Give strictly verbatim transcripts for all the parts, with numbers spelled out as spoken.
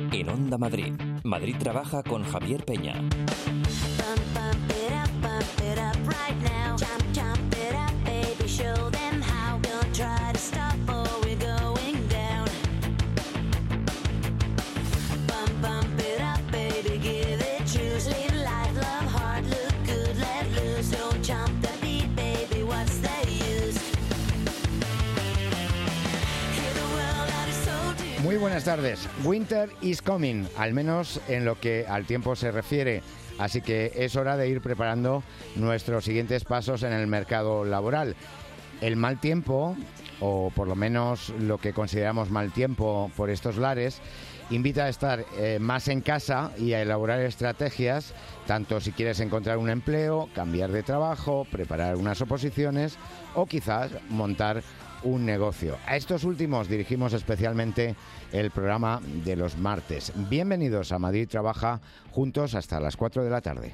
En Onda Madrid, Madrid trabaja con Javier Peña. Muy buenas tardes. Winter is coming, al menos en lo que al tiempo se refiere. Así que es hora de ir preparando nuestros siguientes pasos en el mercado laboral. El mal tiempo, o por lo menos lo que consideramos mal tiempo por estos lares, invita a estar eh, más en casa y a elaborar estrategias, tanto si quieres encontrar un empleo, cambiar de trabajo, preparar unas oposiciones o quizás montar un negocio. A estos últimos dirigimos especialmente el programa de los martes. Bienvenidos a Madrid Trabaja, juntos hasta las cuatro de la tarde.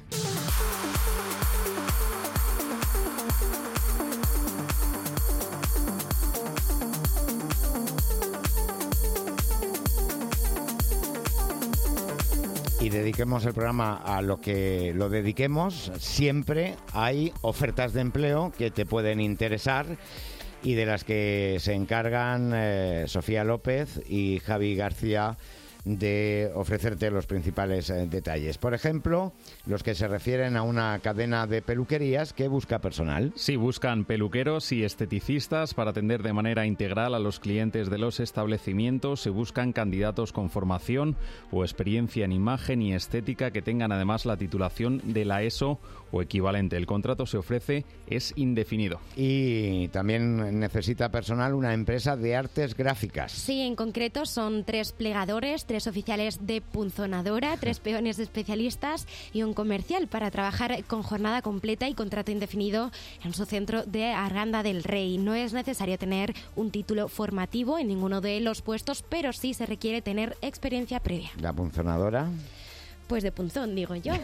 Y dediquemos el programa a lo que lo dediquemos. Siempre hay ofertas de empleo que te pueden interesar y de las que se encargan eh, Sofía López y Javi García de ofrecerte los principales eh, detalles. Por ejemplo, los que se refieren a una cadena de peluquerías que busca personal. Sí, buscan peluqueros y esteticistas para atender de manera integral a los clientes de los establecimientos. Se buscan candidatos con formación o experiencia en imagen y estética que tengan además la titulación de la ESO o equivalente. El contrato se ofrece, es indefinido. Y también necesita personal una empresa de artes gráficas. Sí, en concreto son tres plegadores, tres oficiales de punzonadora, tres peones especialistas y un comercial para trabajar con jornada completa y contrato indefinido en su centro de Arganda del Rey. No es necesario tener un título formativo en ninguno de los puestos, pero sí se requiere tener experiencia previa. ¿La punzonadora? Pues de punzón, digo yo,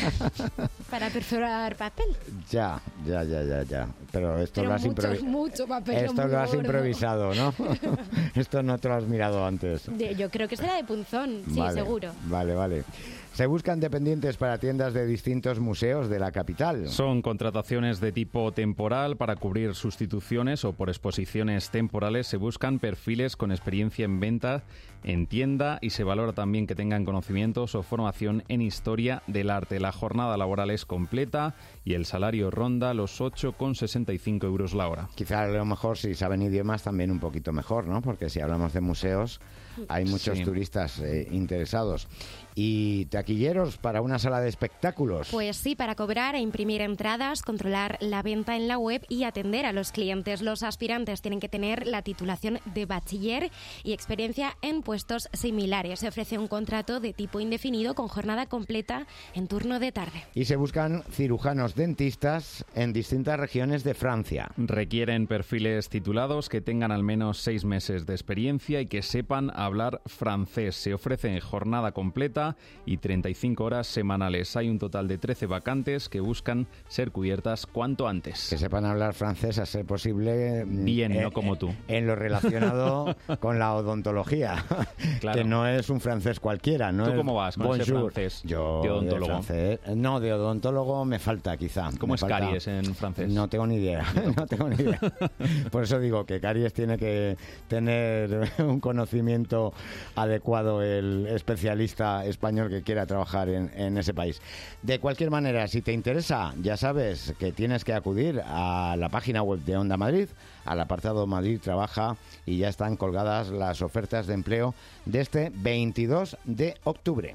para perforar papel. Ya, ya, ya, ya, ya. Pero esto Pero lo has mucho, improvisado. mucho papel. Esto lo has improvisado, ¿no? Esto no te lo has mirado antes. De, yo creo que será de punzón, sí, vale, seguro. Vale, vale. Se buscan dependientes para tiendas de distintos museos de la capital. Son contrataciones de tipo temporal para cubrir sustituciones o por exposiciones temporales. Se buscan perfiles con experiencia en venta en tienda y se valora también que tengan conocimientos o formación en historia del arte. La jornada laboral es completa y el salario ronda los ocho con sesenta y cinco euros la hora. Quizá a lo mejor si saben idiomas también un poquito mejor, ¿no? Porque si hablamos de museos hay muchos sí. turistas eh, interesados. ¿Y taquilleros para una sala de espectáculos? Pues sí, para cobrar e imprimir entradas, controlar la venta en la web y atender a los clientes. Los aspirantes tienen que tener la titulación de bachiller y experiencia en puestos similares. Se ofrece un contrato de tipo indefinido con jornada completa en turno de tarde. Y se buscan cirujanos dentistas en distintas regiones de Francia. Requieren perfiles titulados que tengan al menos seis meses de experiencia y que sepan hablar francés. Se ofrece jornada completa y treinta y cinco horas semanales. Hay un total de trece vacantes que buscan ser cubiertas cuanto antes. Que sepan hablar francés a ser posible. Bien, eh, no como tú. En lo relacionado con la odontología. Claro. Que no es un francés cualquiera. No ¿Tú es cómo vas con bonjour. ese francés? Yo de odontólogo. De francés, no, de odontólogo me falta quizá. ¿Cómo me es falta, caries en francés? No tengo ni idea. No tengo ni idea. Por eso digo que caries tiene que tener un conocimiento adecuado el especialista español que quiera trabajar en, en ese país. De cualquier manera, si te interesa, ya sabes que tienes que acudir a la página web de Onda Madrid, al apartado Madrid Trabaja, y ya están colgadas las ofertas de empleo de este veintidós de octubre.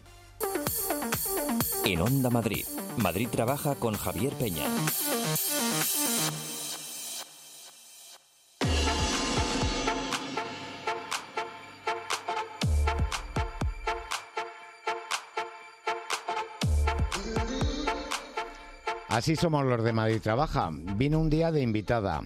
En Onda Madrid, Madrid Trabaja con Javier Peña. Así somos los de Madrid Trabaja. Vino un día de invitada.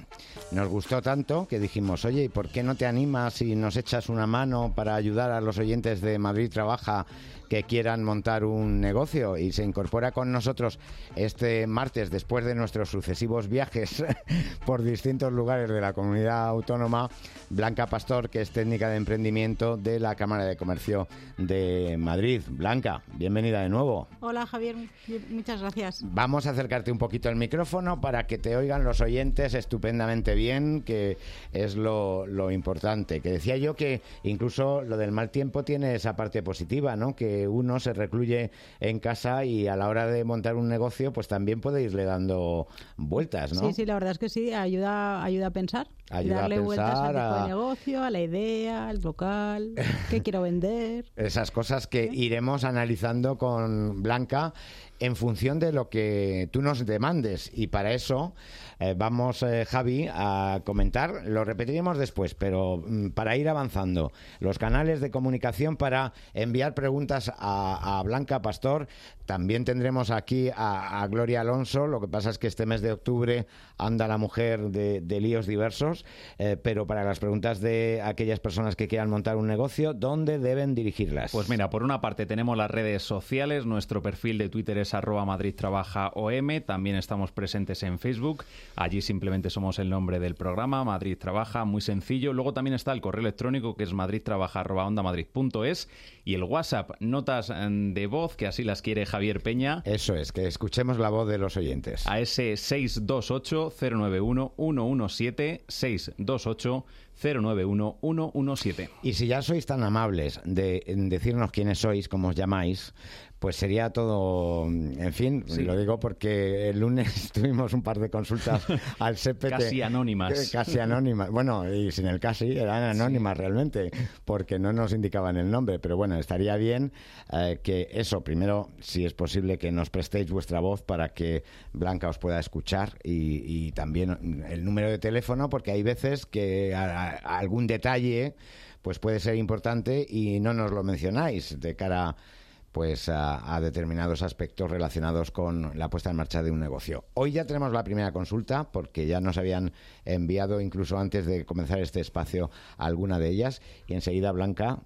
nos gustó tanto que dijimos, oye, ¿y por qué no te animas y nos echas una mano para ayudar a los oyentes de Madrid Trabaja que quieran montar un negocio? Y se incorpora con nosotros este martes, después de nuestros sucesivos viajes por distintos lugares de la comunidad autónoma, Blanca Pastor, que es técnica de emprendimiento de la Cámara de Comercio de Madrid. Blanca, bienvenida de nuevo. Hola Javier, muchas gracias. Vamos a acercarte un poquito el micrófono para que te oigan los oyentes estupendamente bien, que es lo, lo importante. Que decía yo que incluso lo del mal tiempo tiene esa parte positiva, ¿no? Que uno se recluye en casa y a la hora de montar un negocio pues también puede irle dando vueltas, ¿no? Sí, sí, la verdad es que sí, ayuda, ayuda a pensar. Ayuda darle a pensar vueltas al tipo a... de negocio, a la idea, al local, qué quiero vender. Esas cosas que ¿Sí? iremos analizando con Blanca en función de lo que tú nos demandes. Y para eso eh, vamos, eh, Javi, a comentar, lo repetiremos después, pero mm, para ir avanzando, los canales de comunicación para enviar preguntas a, a Blanca Pastor. También tendremos aquí a, a Gloria Alonso. Lo que pasa es que este mes de octubre anda la mujer de, de líos diversos, eh, pero para las preguntas de aquellas personas que quieran montar un negocio, ¿dónde deben dirigirlas? Pues mira, por una parte tenemos las redes sociales, nuestro perfil de Twitter es arroba Madrid Trabaja O M, también estamos presentes en Facebook, allí simplemente somos el nombre del programa, Madrid Trabaja, muy sencillo. Luego también está el correo electrónico que es madridtrabaja arroba ondamadrid punto es y el WhatsApp, notas de voz, que así las quiere Javier Peña. Eso es, que escuchemos la voz de los oyentes. A ese seis dos ocho cero nueve uno uno uno siete, seis dos ocho cero nueve uno uno uno siete. Y si ya sois tan amables de decirnos quiénes sois, cómo os llamáis, pues sería todo, en fin, sí. Lo digo porque el lunes tuvimos un par de consultas al S P T. Casi anónimas. Casi anónimas. Bueno, y sin el casi, eran anónimas sí. realmente, porque no nos indicaban el nombre. Pero bueno, estaría bien eh, que eso, primero, si es posible, que nos prestéis vuestra voz para que Blanca os pueda escuchar y, y también el número de teléfono, porque hay veces que a, a algún detalle pues puede ser importante y no nos lo mencionáis de cara pues a, a determinados aspectos relacionados con la puesta en marcha de un negocio. Hoy ya tenemos la primera consulta porque ya nos habían enviado incluso antes de comenzar este espacio alguna de ellas y enseguida, Blanca,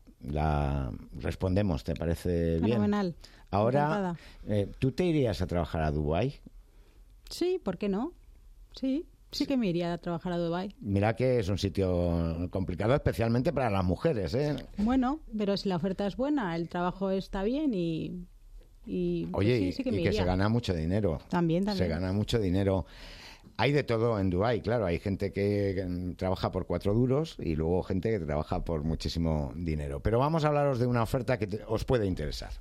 la respondemos. ¿Te parece bien? Fenomenal. Ahora, eh, ¿tú te irías a trabajar a Dubái? Sí, ¿por qué no? Sí. Sí que me iría a trabajar a Dubái. Mira que es un sitio complicado, especialmente para las mujeres, ¿eh? Bueno, pero si la oferta es buena, el trabajo está bien y... y Oye, pues sí, sí que y me que iría. se gana mucho dinero. También, también. Se gana mucho dinero. Hay de todo en Dubái, claro. Hay gente que trabaja por cuatro duros y luego gente que trabaja por muchísimo dinero. Pero vamos a hablaros de una oferta que te, os puede interesar.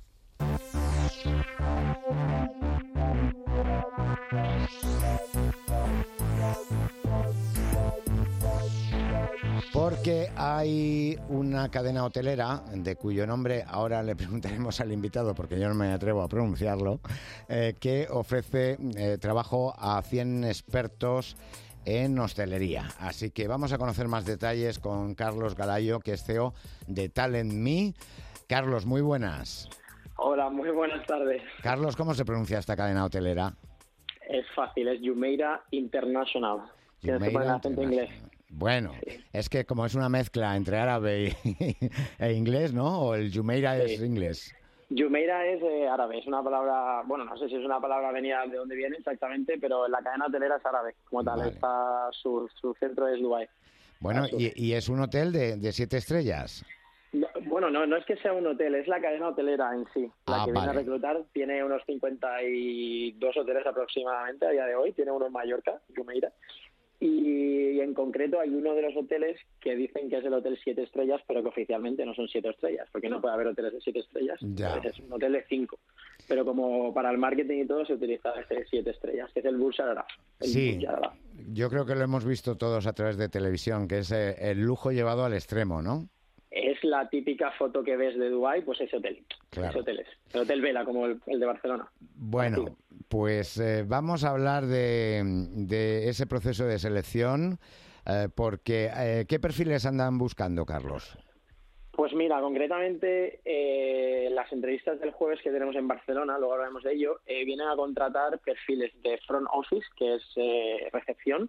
Porque hay una cadena hotelera de cuyo nombre ahora le preguntaremos al invitado, porque yo no me atrevo a pronunciarlo, eh, que ofrece eh, trabajo a cien expertos en hostelería. Así que vamos a conocer más detalles con Carlos Galayo, que es C E O de Talent Me. Carlos, muy buenas. Hola, muy buenas tardes. Carlos, ¿cómo se pronuncia esta cadena hotelera? Es fácil, es Jumeirah International. Tienes que poner el acento inglés. Bueno, sí. Es que como es una mezcla entre árabe y, e inglés, ¿no? ¿O el Jumeirah sí. es inglés? Jumeirah es eh, árabe, es una palabra, bueno, no sé si es una palabra venida de dónde viene exactamente, pero la cadena hotelera es árabe, como tal, vale. Está su, su centro es Dubái. Bueno, y, y es un hotel de, de siete estrellas. No, bueno, no, no es que sea un hotel, es la cadena hotelera en sí. La ah, que vale. viene a reclutar tiene unos cincuenta y dos hoteles aproximadamente a día de hoy, tiene uno en Mallorca, Jumeirah. Y en concreto hay uno de los hoteles que dicen que es el hotel siete estrellas, pero que oficialmente no son siete estrellas, porque no puede haber hoteles de siete estrellas. Ya. Es un hotel de cinco. Pero como para el marketing y todo se utiliza este siete estrellas, que es el Burj Al Arab. Sí, Burj Al Arab. Yo creo que lo hemos visto todos a través de televisión, que es el lujo llevado al extremo, ¿no? Es la típica foto que ves de Dubái, pues ese hotel. Claro. Ese hotel es. El Hotel Vela, como el, el de Barcelona. Bueno, Así. pues eh, vamos a hablar de, de ese proceso de selección, eh, porque eh, ¿qué perfiles andan buscando, Carlos? Pues mira, concretamente eh, las entrevistas del jueves que tenemos en Barcelona, luego hablaremos de ello, eh, vienen a contratar perfiles de front office, que es eh, recepción,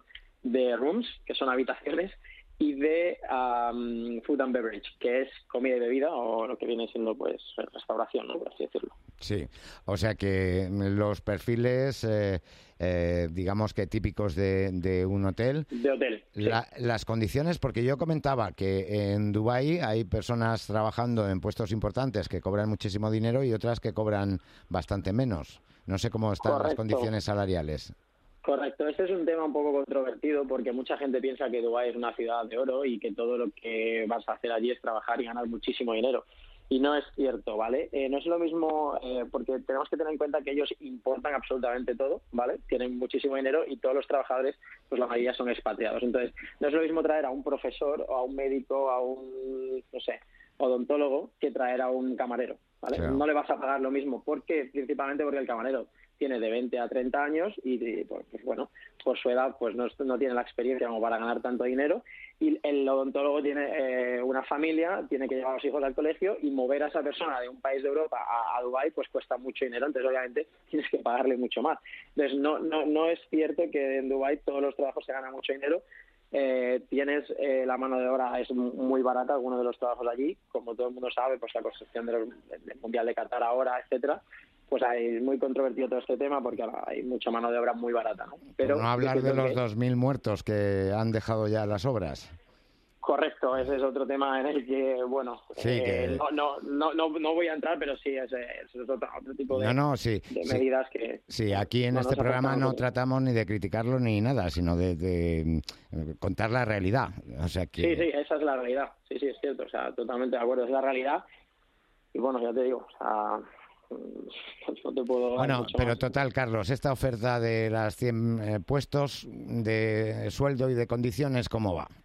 de rooms, que son habitaciones, y de um, food and beverage, que es comida y bebida, o lo que viene siendo pues restauración, ¿no? Por así decirlo. Sí, o sea que los perfiles, eh, eh, digamos que típicos de, de un hotel. De hotel, sí. La, las condiciones, porque yo comentaba que en Dubái hay personas trabajando en puestos importantes que cobran muchísimo dinero y otras que cobran bastante menos. No sé cómo están Correcto. Las condiciones salariales. Correcto, este es un tema un poco controvertido porque mucha gente piensa que Dubái es una ciudad de oro y que todo lo que vas a hacer allí es trabajar y ganar muchísimo dinero. Y no es cierto, ¿vale? Eh, no es lo mismo eh, porque tenemos que tener en cuenta que ellos importan absolutamente todo, ¿vale? Tienen muchísimo dinero y todos los trabajadores, pues la mayoría son expatriados. Entonces, no es lo mismo traer a un profesor o a un médico, a un, no sé, odontólogo que traer a un camarero, ¿vale? Claro. No le vas a pagar lo mismo. ¿Por qué? Principalmente porque el camarero tiene de veinte a treinta años y, pues bueno, por su edad pues no, no tiene la experiencia como para ganar tanto dinero, y el odontólogo tiene eh, una familia, tiene que llevar a los hijos al colegio, y mover a esa persona de un país de Europa a, a Dubái pues cuesta mucho dinero, entonces obviamente tienes que pagarle mucho más. Entonces no, no, no es cierto que en Dubái todos los trabajos se ganan mucho dinero. Eh, tienes eh, la mano de obra es muy barata, algunos de los trabajos allí, como todo el mundo sabe, pues la construcción del, del Mundial de Qatar ahora, etcétera, pues hay muy controvertido todo este tema porque hay mucha mano de obra muy barata, ¿no? Pero Por no hablar de los que... dos mil muertos que han dejado ya las obras. Correcto, ese es otro tema en el que, bueno, sí, eh, que... no, no, no, no, no voy a entrar, pero sí, ese, ese es otro, otro tipo de, no, no, sí, de sí. medidas que... Sí, aquí en no este programa no tratamos ni de criticarlo ni nada, sino de, de contar la realidad. O sea que... Sí, sí, esa es la realidad, sí, sí, es cierto, o sea, totalmente de acuerdo, es la realidad. Y bueno, ya te digo, o sea... No te puedo bueno, pero más. Total, Carlos, esta oferta de las cien eh, puestos de sueldo y de condiciones, ¿cómo va?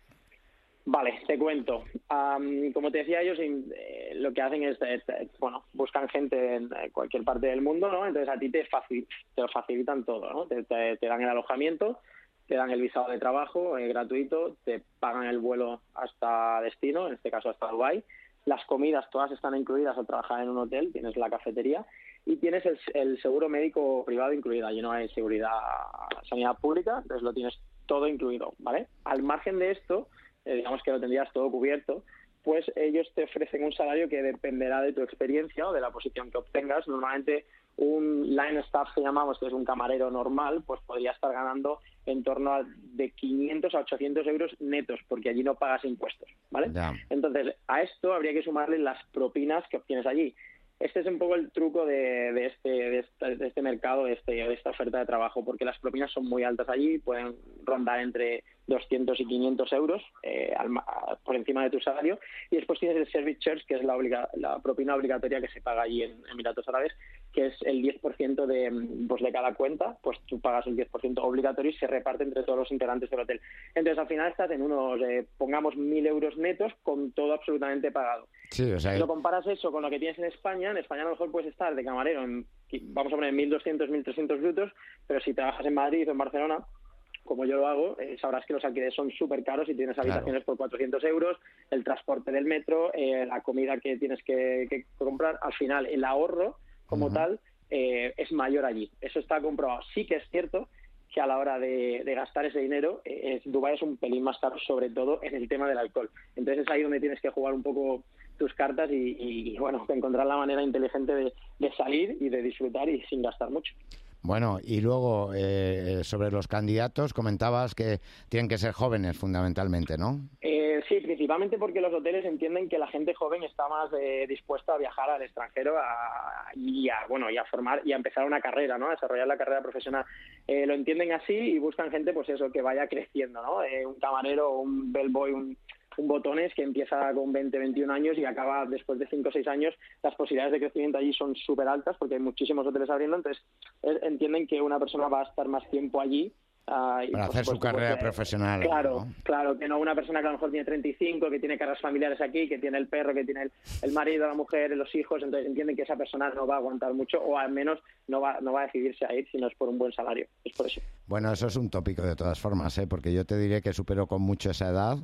Vale, te cuento. Um, como te decía, ellos eh, lo que hacen es, es, bueno, buscan gente en cualquier parte del mundo, ¿no? Entonces a ti te, facil, te lo facilitan todo, ¿no? Te, te, te dan el alojamiento, te dan el visado de trabajo eh, gratuito, te pagan el vuelo hasta destino, en este caso hasta Dubái. Las comidas todas están incluidas al trabajar en un hotel, tienes la cafetería y tienes el, el seguro médico privado incluido. Allí no hay seguridad, sanidad pública, entonces lo tienes todo incluido, ¿vale? Al margen de esto, eh, digamos que lo tendrías todo cubierto, pues ellos te ofrecen un salario que dependerá de tu experiencia o de la posición que obtengas. Normalmente un line staff que llamamos, que es un camarero normal, pues podría estar ganando en torno a de quinientos a ochocientos euros netos, porque allí no pagas impuestos, ¿vale? Yeah. Entonces, a esto habría que sumarle las propinas que obtienes allí. Este es un poco el truco de, de, este, de, este, de este mercado, de, este, de esta oferta de trabajo, porque las propinas son muy altas allí, pueden rondar entre doscientos y quinientos euros eh, al, por encima de tu salario, y después tienes el service charge, que es la, obliga, la propina obligatoria que se paga allí en Emiratos Árabes, que es el diez por ciento de, pues de cada cuenta, pues tú pagas el diez por ciento obligatorio y se reparte entre todos los integrantes del hotel. Entonces, al final estás en unos, eh, pongamos, mil euros netos con todo absolutamente pagado. Sí, o sea, si lo comparas eso con lo que tienes en España, en España a lo mejor puedes estar de camarero en, vamos a poner, mil doscientos, mil trescientos brutos, pero si trabajas en Madrid o en Barcelona, como yo lo hago, eh, sabrás que los alquileres son súper caros y tienes habitaciones claro. por cuatrocientos euros, el transporte del metro, eh, la comida que tienes que, que comprar. Al final, el ahorro como uh-huh. tal eh, es mayor allí. Eso está comprobado. Sí que es cierto que a la hora de, de gastar ese dinero, eh, Dubái es un pelín más caro, sobre todo en el tema del alcohol. Entonces es ahí donde tienes que jugar un poco tus cartas y, y, y bueno, encontrar la manera inteligente de, de salir y de disfrutar y sin gastar mucho. Bueno, y luego eh, sobre los candidatos comentabas que tienen que ser jóvenes fundamentalmente, ¿no? Eh, sí, principalmente porque los hoteles entienden que la gente joven está más eh, dispuesta a viajar al extranjero a, y a bueno y a formar y a empezar una carrera, ¿no? A desarrollar la carrera profesional. Eh, lo entienden así y buscan gente, pues eso, que vaya creciendo, ¿no? Eh, un camarero, un bellboy, un un botones que empieza con veinte, veintiún años y acaba después de cinco o seis años. Las posibilidades de crecimiento allí son súper altas porque hay muchísimos hoteles abriendo, entonces eh, entienden que una persona va a estar más tiempo allí. Uh, y para hacer su carrera pues, profesional. Claro, ¿no? claro, que no una persona que a lo mejor tiene treinta y cinco, que tiene cargas familiares aquí, que tiene el perro, que tiene el, el marido, la mujer, los hijos, entonces entienden que esa persona no va a aguantar mucho o al menos no va, no va a decidirse a ir si no es por un buen salario. Es por eso. Bueno, eso es un tópico de todas formas, ¿eh? Porque yo te diré que supero con mucho esa edad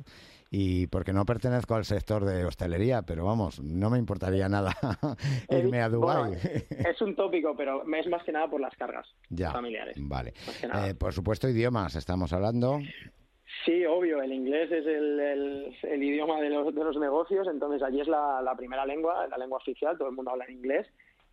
y porque no pertenezco al sector de hostelería, pero vamos, no me importaría nada irme a Dubái. Bueno, es un tópico, pero es más que nada por las cargas ya, familiares. Vale. Eh, por supuesto, idiomas, estamos hablando. Sí, obvio, el inglés es el, el, el idioma de los, de los negocios, entonces allí es la, la primera lengua, la lengua oficial, todo el mundo habla en inglés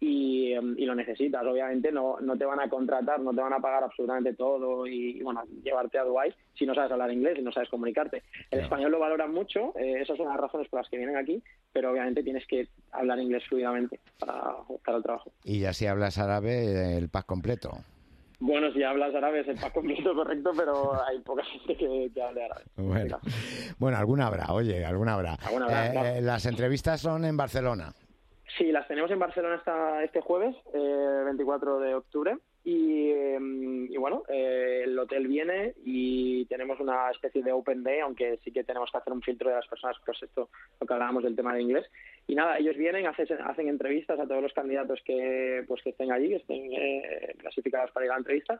y, y lo necesitas. Obviamente no, no te van a contratar, no te van a pagar absolutamente todo y, y bueno, llevarte a Dubái si no sabes hablar inglés y no sabes comunicarte. El español lo valoran mucho, eh, esas son las razones por las que vienen aquí, pero obviamente tienes que hablar inglés fluidamente para buscar el trabajo. Y ya si hablas árabe, el pack completo. Bueno, si hablas árabe es el pack completo, correcto, pero hay poca gente que, que hable árabe. Bueno. bueno, alguna habrá, oye, alguna habrá. ¿Alguna habrá? Eh, Claro. Las entrevistas son en Barcelona. Sí, las tenemos en Barcelona esta, este jueves, eh, veinticuatro de octubre, y, eh, y bueno, eh, el hotel viene y tenemos una especie de open day, aunque sí que tenemos que hacer un filtro de las personas, pues esto, lo que hablábamos del tema de inglés. Y nada, ellos vienen, hacen, hacen entrevistas a todos los candidatos que pues que estén allí, que estén eh, clasificados para ir a la entrevista.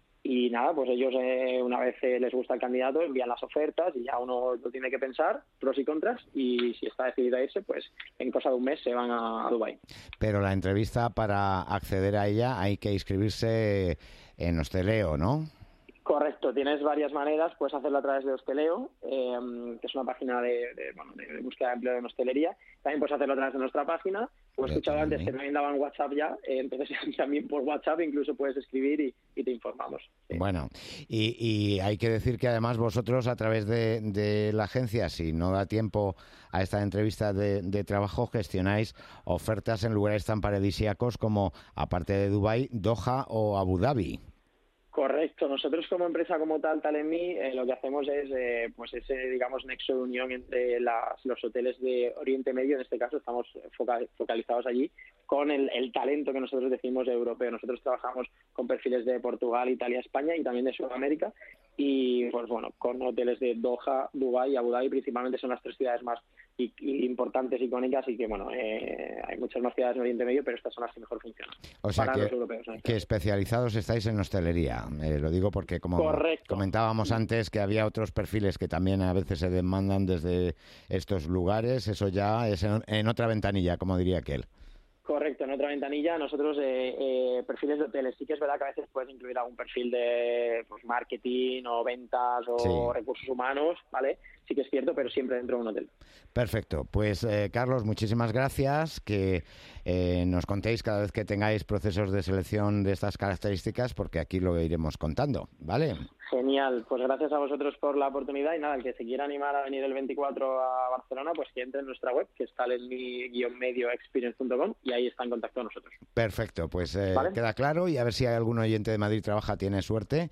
Y nada, pues ellos eh, una vez eh, les gusta el candidato envían las ofertas y ya uno lo tiene que pensar, pros y contras, y si está decidido a irse, pues en cosa de un mes se van a, a Dubái. Pero la entrevista, para acceder a ella hay que inscribirse en Hosteleo, ¿no? Correcto, tienes varias maneras, puedes hacerlo a través de Hosteleo, eh, que es una página de, de, bueno, de búsqueda de empleo en hostelería. También puedes hacerlo a través de nuestra página. Como he escuchado antes que también daban WhatsApp ya, eh, entonces también por WhatsApp incluso puedes escribir y, y te informamos. Sí. Bueno, y, y hay que decir que además vosotros a través de, de la agencia, si no da tiempo a esta entrevista de, de trabajo, gestionáis ofertas en lugares tan paradisíacos como, aparte de Dubái, Doha o Abu Dhabi. Correcto. Nosotros como empresa como tal, Talemi, eh, lo que hacemos es eh, pues ese, digamos, nexo de unión entre las, los hoteles de Oriente Medio, en este caso estamos focal, focalizados allí, con el, el talento que nosotros decimos europeo. Nosotros trabajamos con perfiles de Portugal, Italia, España y también de Sudamérica y, pues bueno, con hoteles de Doha, Dubái y Abu Dhabi principalmente son las tres ciudades más y, y importantes, icónicas y que, bueno, eh, hay muchas más ciudades en Oriente Medio, pero estas son las que mejor funcionan O sea para que, los europeos, ¿no? que especializados estáis en hostelería. Eh, lo digo porque, como Correcto. comentábamos antes, que había otros perfiles que también a veces se demandan desde estos lugares. Eso ya es en, en otra ventanilla, como diría aquel. Correcto, en otra ventanilla nosotros eh, eh, perfiles de hoteles. Sí que es verdad que a veces puedes incluir algún perfil de pues, marketing o ventas o Sí. recursos humanos, ¿vale? Sí que es cierto, pero siempre dentro de un hotel. Perfecto. Pues, eh, Carlos, muchísimas gracias. Que eh, nos contéis cada vez que tengáis procesos de selección de estas características, porque aquí lo iremos contando, ¿vale? Genial, pues gracias a vosotros por la oportunidad y nada, el que se quiera animar a venir el veinticuatro a Barcelona, pues que entre en nuestra web, que es talentmi guion medio experience punto com y ahí está en contacto con nosotros. Perfecto, pues eh, ¿Vale? queda claro, y a ver si hay algún oyente de Madrid Trabaja, tiene suerte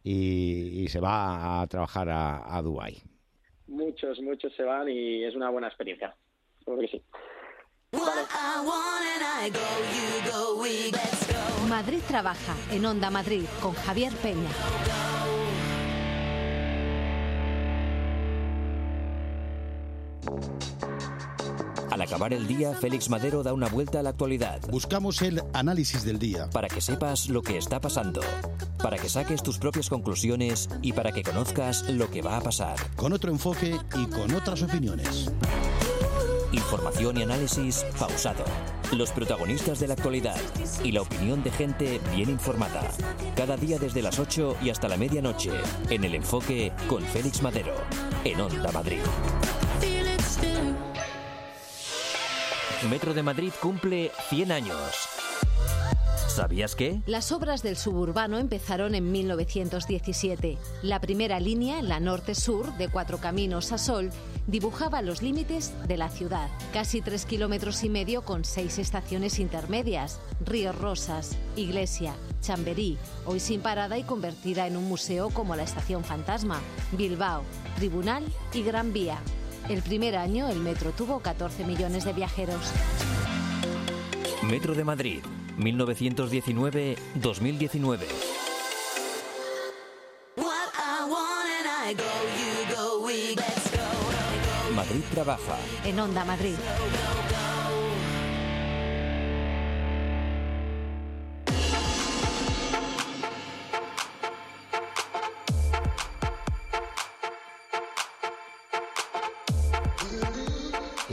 y, y se va a trabajar a, a Dubái. Muchos, muchos se van y es una buena experiencia, seguro que sí. Madrid Trabaja en Onda Madrid con Javier Peña. Al acabar el día, Félix Madero da una vuelta a la actualidad. Buscamos el análisis del día. Para que sepas lo que está pasando, para que saques tus propias conclusiones y para que conozcas lo que va a pasar. Con otro enfoque y con otras opiniones. Información y análisis pausado. Los protagonistas de la actualidad y la opinión de gente bien informada. Cada día desde las ocho y hasta la medianoche. En El Enfoque con Félix Madero. En Onda Madrid. Metro de Madrid cumple cien años. ¿Sabías qué? Las obras del suburbano empezaron en mil novecientos diecisiete. La primera línea, la norte-sur, de Cuatro Caminos a Sol, dibujaba los límites de la ciudad. Casi tres kilómetros y medio con seis estaciones intermedias. Ríos Rosas, Iglesia, Chamberí, hoy sin parada y convertida en un museo como la Estación Fantasma, Bilbao, Tribunal y Gran Vía. El primer año el metro tuvo catorce millones de viajeros. Metro de Madrid, mil novecientos diecinueve a dos mil diecinueve. Madrid Trabaja. En Onda Madrid.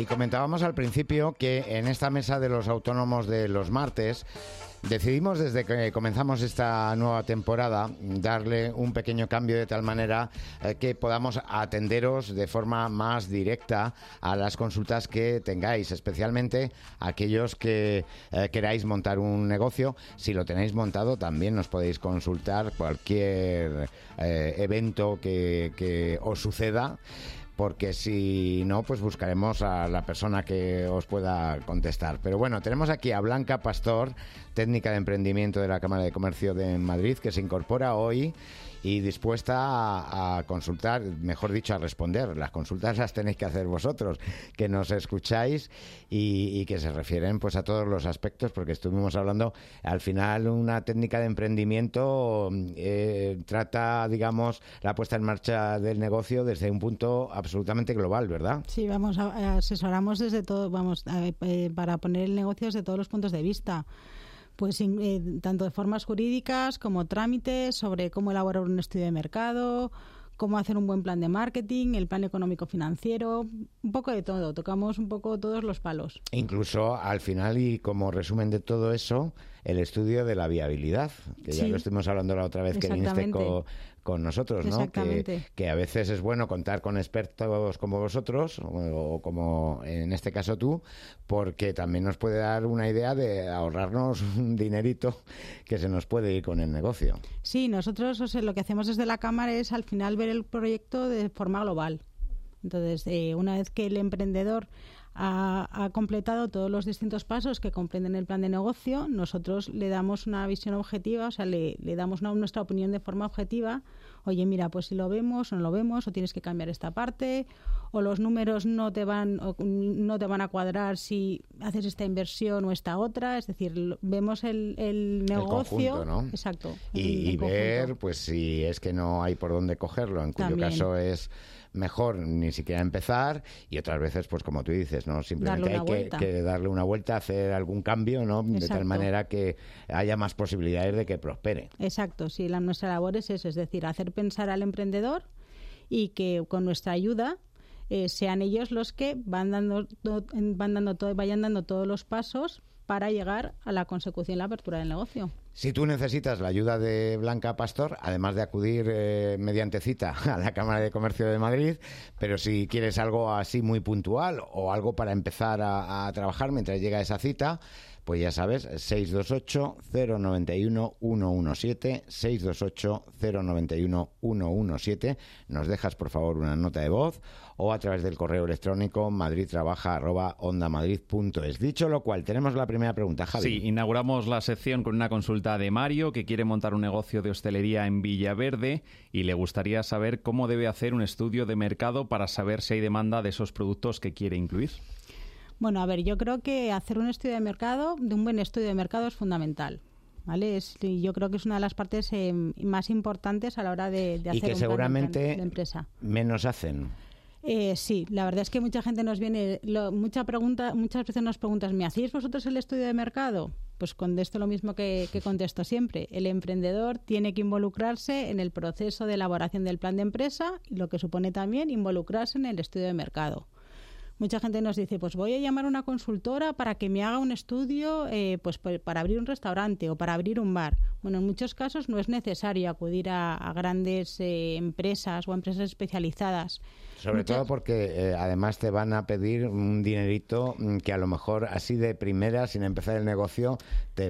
Y comentábamos al principio que en esta mesa de los autónomos de los martes decidimos desde que comenzamos esta nueva temporada darle un pequeño cambio de tal manera eh, que podamos atenderos de forma más directa a las consultas que tengáis, especialmente aquellos que eh, queráis montar un negocio. Si lo tenéis montado, también nos podéis consultar cualquier eh, evento que, que os suceda, porque si no, pues buscaremos a la persona que os pueda contestar. Pero bueno, tenemos aquí a Blanca Pastor, técnica de emprendimiento de la Cámara de Comercio de Madrid, que se incorpora hoy y dispuesta a, a consultar, mejor dicho, a responder. Las consultas las tenéis que hacer vosotros, que nos escucháis y, y que se refieren pues a todos los aspectos, porque estuvimos hablando, al final una técnica de emprendimiento eh, trata, digamos, la puesta en marcha del negocio desde un punto absolutamente global, ¿verdad? Sí, vamos, a, asesoramos desde todo, vamos, a, eh, para poner el negocio desde todos los puntos de vista. Pues eh, tanto de formas jurídicas como trámites sobre cómo elaborar un estudio de mercado, cómo hacer un buen plan de marketing, el plan económico financiero, un poco de todo, tocamos un poco todos los palos. Incluso al final, y como resumen de todo eso, el estudio de la viabilidad, que ya sí, lo estuvimos hablando la otra vez que viniste con, con nosotros, ¿no? Que, que a veces es bueno contar con expertos como vosotros, o, o como en este caso tú, porque también nos puede dar una idea de ahorrarnos un dinerito que se nos puede ir con el negocio. Sí, nosotros, o sea, lo que hacemos desde la Cámara es al final ver el proyecto de forma global. Entonces, eh, una vez que el emprendedor Ha, ha completado todos los distintos pasos que comprenden el plan de negocio, nosotros le damos una visión objetiva, o sea, le, le damos una, nuestra opinión de forma objetiva. Oye, mira, pues si lo vemos o no lo vemos, o tienes que cambiar esta parte, o los números no te van o no te van a cuadrar si haces esta inversión o esta otra. Es decir, vemos el, el negocio. El conjunto, ¿no? Exacto. Y, el, el y ver, conjunto. Pues si es que no hay por dónde cogerlo, en cuyo También. caso es mejor ni siquiera empezar, y otras veces, pues como tú dices, no, simplemente hay que, que darle una vuelta, hacer algún cambio, ¿no? De tal manera que haya más posibilidades de que prospere. Exacto, sí, la, nuestra labor es eso, es decir, hacer pensar al emprendedor y que con nuestra ayuda eh, sean ellos los que van dando, do, van dando todo, vayan dando todos los pasos para llegar a la consecución y la apertura del negocio. Si tú necesitas la ayuda de Blanca Pastor, además de acudir eh, mediante cita a la Cámara de Comercio de Madrid, pero si quieres algo así muy puntual o algo para empezar a, a trabajar mientras llega esa cita, pues ya sabes, seis dos ocho, cero nueve uno, uno uno siete, seis dos ocho, cero nueve uno, uno uno siete. Nos dejas, por favor, una nota de voz o a través del correo electrónico madridtrabaja arroba ondamadrid punto es. Dicho lo cual, tenemos la primera pregunta, Javi. Sí, inauguramos la sección con una consulta de Mario, que quiere montar un negocio de hostelería en Villaverde y le gustaría saber cómo debe hacer un estudio de mercado para saber si hay demanda de esos productos que quiere incluir. Bueno, a ver, yo creo que hacer un estudio de mercado, de un buen estudio de mercado es fundamental, ¿vale? Es, yo creo que es una de las partes eh, más importantes a la hora de, de hacer y que un seguramente plan de, de empresa. Menos hacen. Eh, sí, la verdad es que mucha gente nos viene, lo, mucha pregunta, muchas veces nos preguntas, ¿me hacéis vosotros el estudio de mercado? Pues contesto lo mismo que, que contesto siempre. El emprendedor tiene que involucrarse en el proceso de elaboración del plan de empresa, y lo que supone también involucrarse en el estudio de mercado. Mucha gente nos dice, pues voy a llamar a una consultora para que me haga un estudio eh, pues para abrir un restaurante o para abrir un bar. Bueno, en muchos casos no es necesario acudir a, a grandes eh, empresas o a empresas especializadas. Sobre Muchas... todo porque eh, además te van a pedir un dinerito que a lo mejor así de primera, sin empezar el negocio, te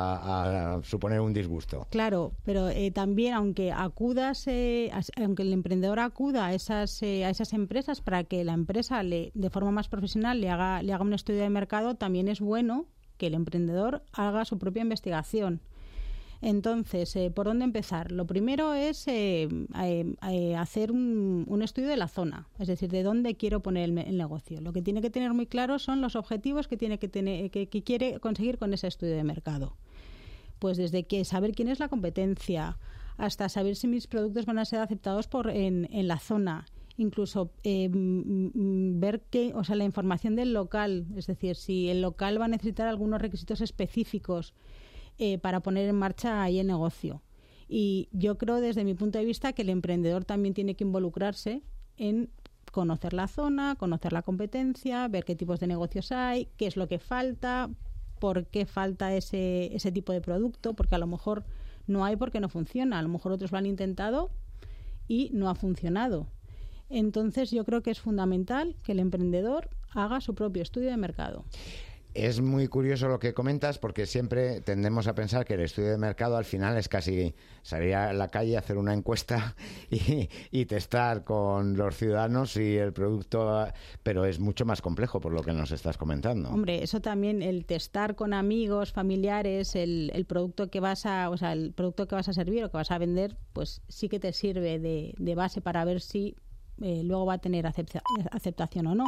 va a suponer un disgusto. Claro, pero eh, también aunque acudas, eh, a, aunque el emprendedor acuda a esas, eh, a esas empresas para que la empresa le, de forma más profesional le haga, le haga un estudio de mercado, también es bueno que el emprendedor haga su propia investigación. Entonces, eh, ¿por dónde empezar? Lo primero es eh, eh, eh, hacer un, un estudio de la zona, es decir, de dónde quiero poner el, el negocio. Lo que tiene que tener muy claro son los objetivos que tiene que tener, que, que quiere conseguir con ese estudio de mercado. Pues desde que saber quién es la competencia, hasta saber si mis productos van a ser aceptados por en, en la zona. Incluso eh, ver que, o sea, la información del local, es decir, si el local va a necesitar algunos requisitos específicos Eh, para poner en marcha ahí el negocio. Y yo creo, desde mi punto de vista, que el emprendedor también tiene que involucrarse en conocer la zona, conocer la competencia, ver qué tipos de negocios hay, qué es lo que falta, por qué falta ese, ese tipo de producto, porque a lo mejor no hay porque no funciona, a lo mejor otros lo han intentado y no ha funcionado. Entonces yo creo que es fundamental que el emprendedor haga su propio estudio de mercado. Es muy curioso lo que comentas porque siempre tendemos a pensar que el estudio de mercado al final es casi salir a la calle, hacer una encuesta y, y testar con los ciudadanos y el producto, pero es mucho más complejo por lo que nos estás comentando. Hombre, eso también, el testar con amigos, familiares, el, el producto que vas a, o sea, el producto que vas a servir o que vas a vender, pues sí que te sirve de, de base para ver si eh, luego va a tener acepta, aceptación o no.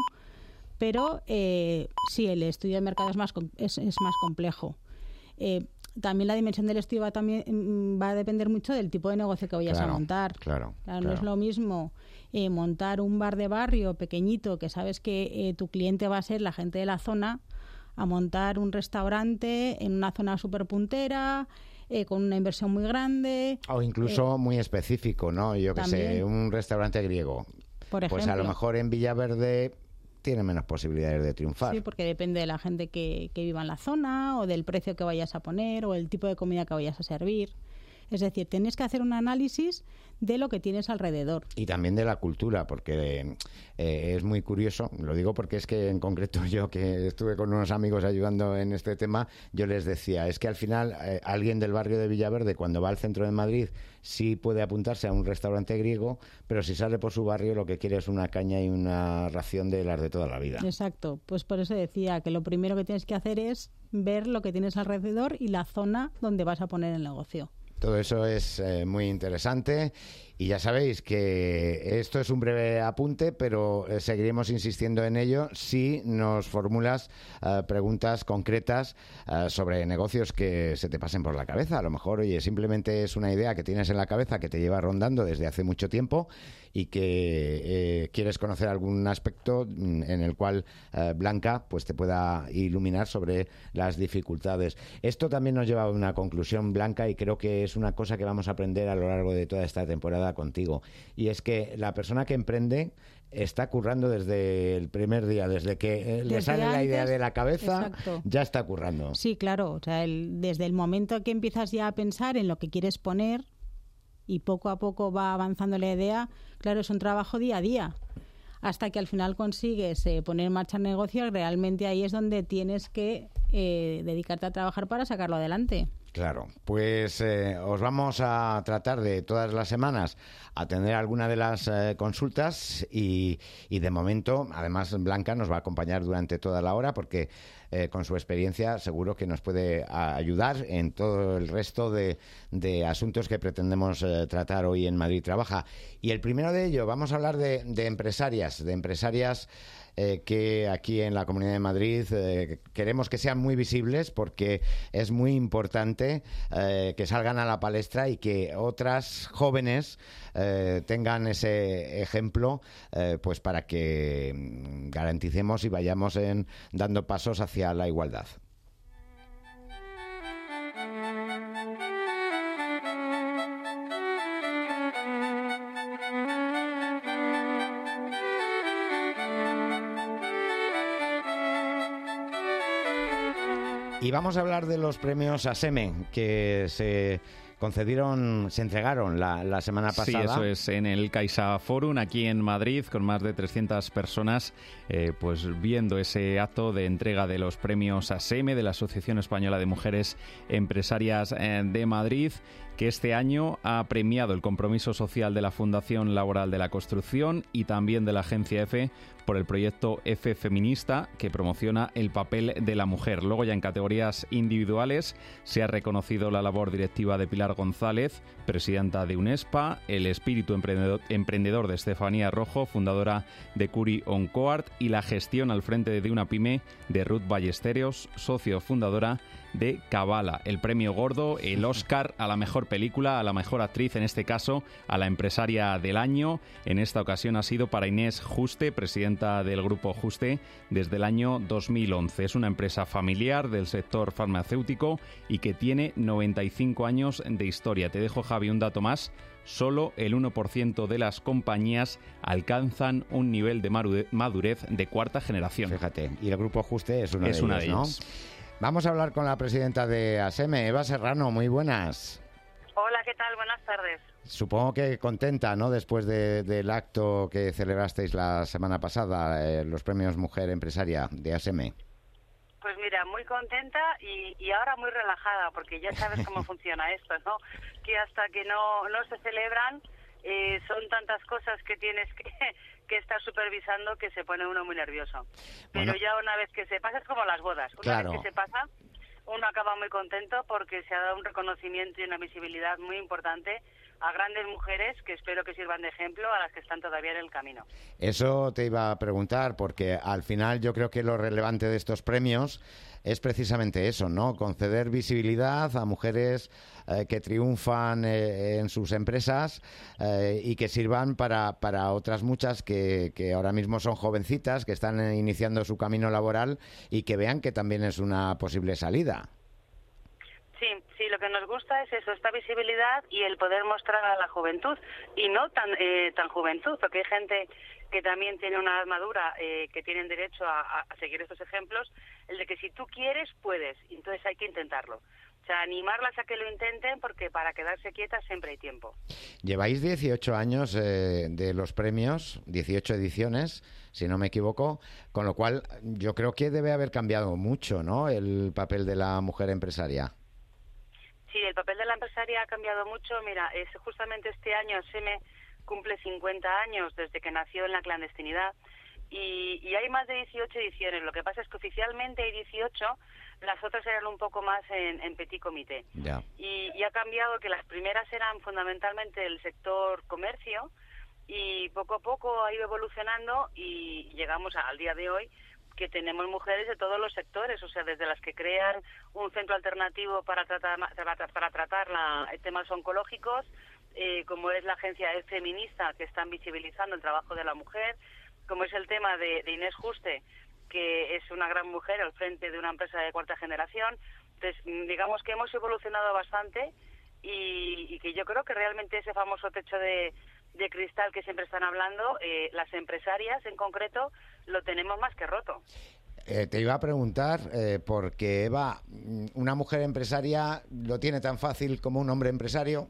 Pero eh, sí, el estudio de mercado es más, es, es más complejo. Eh, también la dimensión del estudio va, también, va a depender mucho del tipo de negocio que vayas claro, a montar. Claro, claro, claro. No es lo mismo eh, montar un bar de barrio pequeñito que sabes que eh, tu cliente va a ser la gente de la zona, a montar un restaurante en una zona súper puntera, eh, con una inversión muy grande. O incluso eh, muy específico, ¿no? Yo qué sé, un restaurante griego. Por ejemplo. Pues a lo mejor en Villaverde tiene menos posibilidades de triunfar. Sí, porque depende de la gente que, que viva en la zona o del precio que vayas a poner o el tipo de comida que vayas a servir. Es decir, tienes que hacer un análisis de lo que tienes alrededor. Y también de la cultura, porque eh, es muy curioso, lo digo porque es que en concreto yo que estuve con unos amigos ayudando en este tema, yo les decía, es que al final eh, alguien del barrio de Villaverde cuando va al centro de Madrid sí puede apuntarse a un restaurante griego, pero si sale por su barrio lo que quiere es una caña y una ración de las de toda la vida. Exacto, pues por eso decía que lo primero que tienes que hacer es ver lo que tienes alrededor y la zona donde vas a poner el negocio. Todo eso es eh, muy interesante y ya sabéis que esto es un breve apunte, pero eh, seguiremos insistiendo en ello si nos formulas eh, preguntas concretas eh, sobre negocios que se te pasen por la cabeza. A lo mejor, oye, simplemente es una idea que tienes en la cabeza que te lleva rondando desde hace mucho tiempo y que eh, quieres conocer algún aspecto en el cual eh, Blanca pues te pueda iluminar sobre las dificultades. Esto también nos lleva a una conclusión, Blanca, y creo que es una cosa que vamos a aprender a lo largo de toda esta temporada contigo, y es que la persona que emprende está currando desde el primer día, desde que eh, le Desde sale antes, la idea de la cabeza, exacto. Ya está currando. Sí, claro, o sea, el, desde el momento que empiezas ya a pensar en lo que quieres poner y poco a poco va avanzando la idea, claro, es un trabajo día a día, hasta que al final consigues eh, poner en marcha el negocio. Realmente ahí es donde tienes que eh, dedicarte a trabajar para sacarlo adelante. Claro, pues eh, os vamos a tratar de todas las semanas atender alguna de las eh, consultas y, y de momento, además, Blanca nos va a acompañar durante toda la hora porque eh, con su experiencia seguro que nos puede ayudar en todo el resto de, de asuntos que pretendemos eh, tratar hoy en Madrid Trabaja. Y el primero de ello, vamos a hablar de, de empresarias, de empresarias Eh, que aquí en la Comunidad de Madrid eh, queremos que sean muy visibles porque es muy importante eh, que salgan a la palestra y que otras jóvenes eh, tengan ese ejemplo eh, pues para que garanticemos y vayamos en, dando pasos hacia la igualdad. Y vamos a hablar de los premios ASEME que se concedieron, se entregaron la, la semana pasada. Sí, eso es, en el Caixa Forum, aquí en Madrid, con más de trescientas personas, eh, pues viendo ese acto de entrega de los premios ASEME de la Asociación Española de Mujeres Empresarias eh, de Madrid, que este año ha premiado el compromiso social de la Fundación Laboral de la Construcción y también de la agencia EFE por el proyecto EFE Feminista, que promociona el papel de la mujer. Luego, ya en categorías individuales, se ha reconocido la labor directiva de Pilar González, presidenta de UNESPA, el espíritu emprendedor, emprendedor de Estefanía Rojo, fundadora de Curi On Coart, y la gestión al frente de una pyme de Ruth Ballesteros, socio fundadora de Cabala. El premio gordo, el Oscar a la mejor película, a la mejor actriz, en este caso a la empresaria del año. En esta ocasión ha sido para Inés Juste, presidenta del grupo Juste desde el año dos mil once. Es una empresa familiar del sector farmacéutico y que tiene noventa y cinco años siguiente historia. Te dejo, Javi, un dato más. Solo el uno por ciento de las compañías alcanzan un nivel de madurez de cuarta generación. Fíjate, y el Grupo Juste es uno es de una ellos, de ¿no? ellas. Vamos a hablar con la presidenta de ASEME, Eva Serrano. Muy buenas. Hola, ¿qué tal? Buenas tardes. Supongo que contenta, ¿no?, después de, del acto que celebrasteis la semana pasada, eh, los premios Mujer Empresaria de ASEME. Pues mira, muy contenta y, y ahora muy relajada, porque ya sabes cómo funciona esto, ¿no? Que hasta que no, no se celebran, eh, son tantas cosas que tienes que, que estar supervisando que se pone uno muy nervioso. Pero bueno, ya una vez que se pasa, es como las bodas. Una claro. vez que se pasa, uno acaba muy contento porque se ha dado un reconocimiento y una visibilidad muy importante a grandes mujeres que espero que sirvan de ejemplo a las que están todavía en el camino. Eso te iba a preguntar, porque al final yo creo que lo relevante de estos premios es precisamente eso, ¿no? Conceder visibilidad a mujeres eh, que triunfan eh, en sus empresas eh, y que sirvan para, para otras muchas que, que ahora mismo son jovencitas, que están eh, iniciando su camino laboral y que vean que también es una posible salida. Sí, sí, lo que nos gusta es eso, esta visibilidad y el poder mostrar a la juventud, y no tan eh, tan juventud, porque hay gente que también tiene una edad madura, eh, que tienen derecho a, a seguir estos ejemplos, el de que si tú quieres, puedes, y entonces hay que intentarlo. O sea, animarlas a que lo intenten, porque para quedarse quietas siempre hay tiempo. Lleváis dieciocho años eh, de los premios, dieciocho ediciones, si no me equivoco, con lo cual yo creo que debe haber cambiado mucho, ¿no?, el papel de la mujer empresaria. Sí, el papel de la empresaria ha cambiado mucho. Mira, es justamente este año ASEME cumple cincuenta años desde que nació en la clandestinidad y, y hay más de dieciocho ediciones. Lo que pasa es que oficialmente hay dieciocho, las otras eran un poco más en, en petit comité. Ya. Y, y ha cambiado que las primeras eran fundamentalmente el sector comercio y poco a poco ha ido evolucionando y llegamos al día de hoy que tenemos mujeres de todos los sectores, o sea, desde las que crean un centro alternativo para tratar para tratar la, temas oncológicos, eh, como es la agencia E Feminista, que están visibilizando el trabajo de la mujer, como es el tema de, de Inés Juste, que es una gran mujer al frente de una empresa de cuarta generación. Entonces, digamos que hemos evolucionado bastante y, y que yo creo que realmente ese famoso techo de de cristal que siempre están hablando, eh, las empresarias en concreto, lo tenemos más que roto. Eh, te iba a preguntar, eh, porque Eva, ¿una mujer empresaria lo tiene tan fácil como un hombre empresario?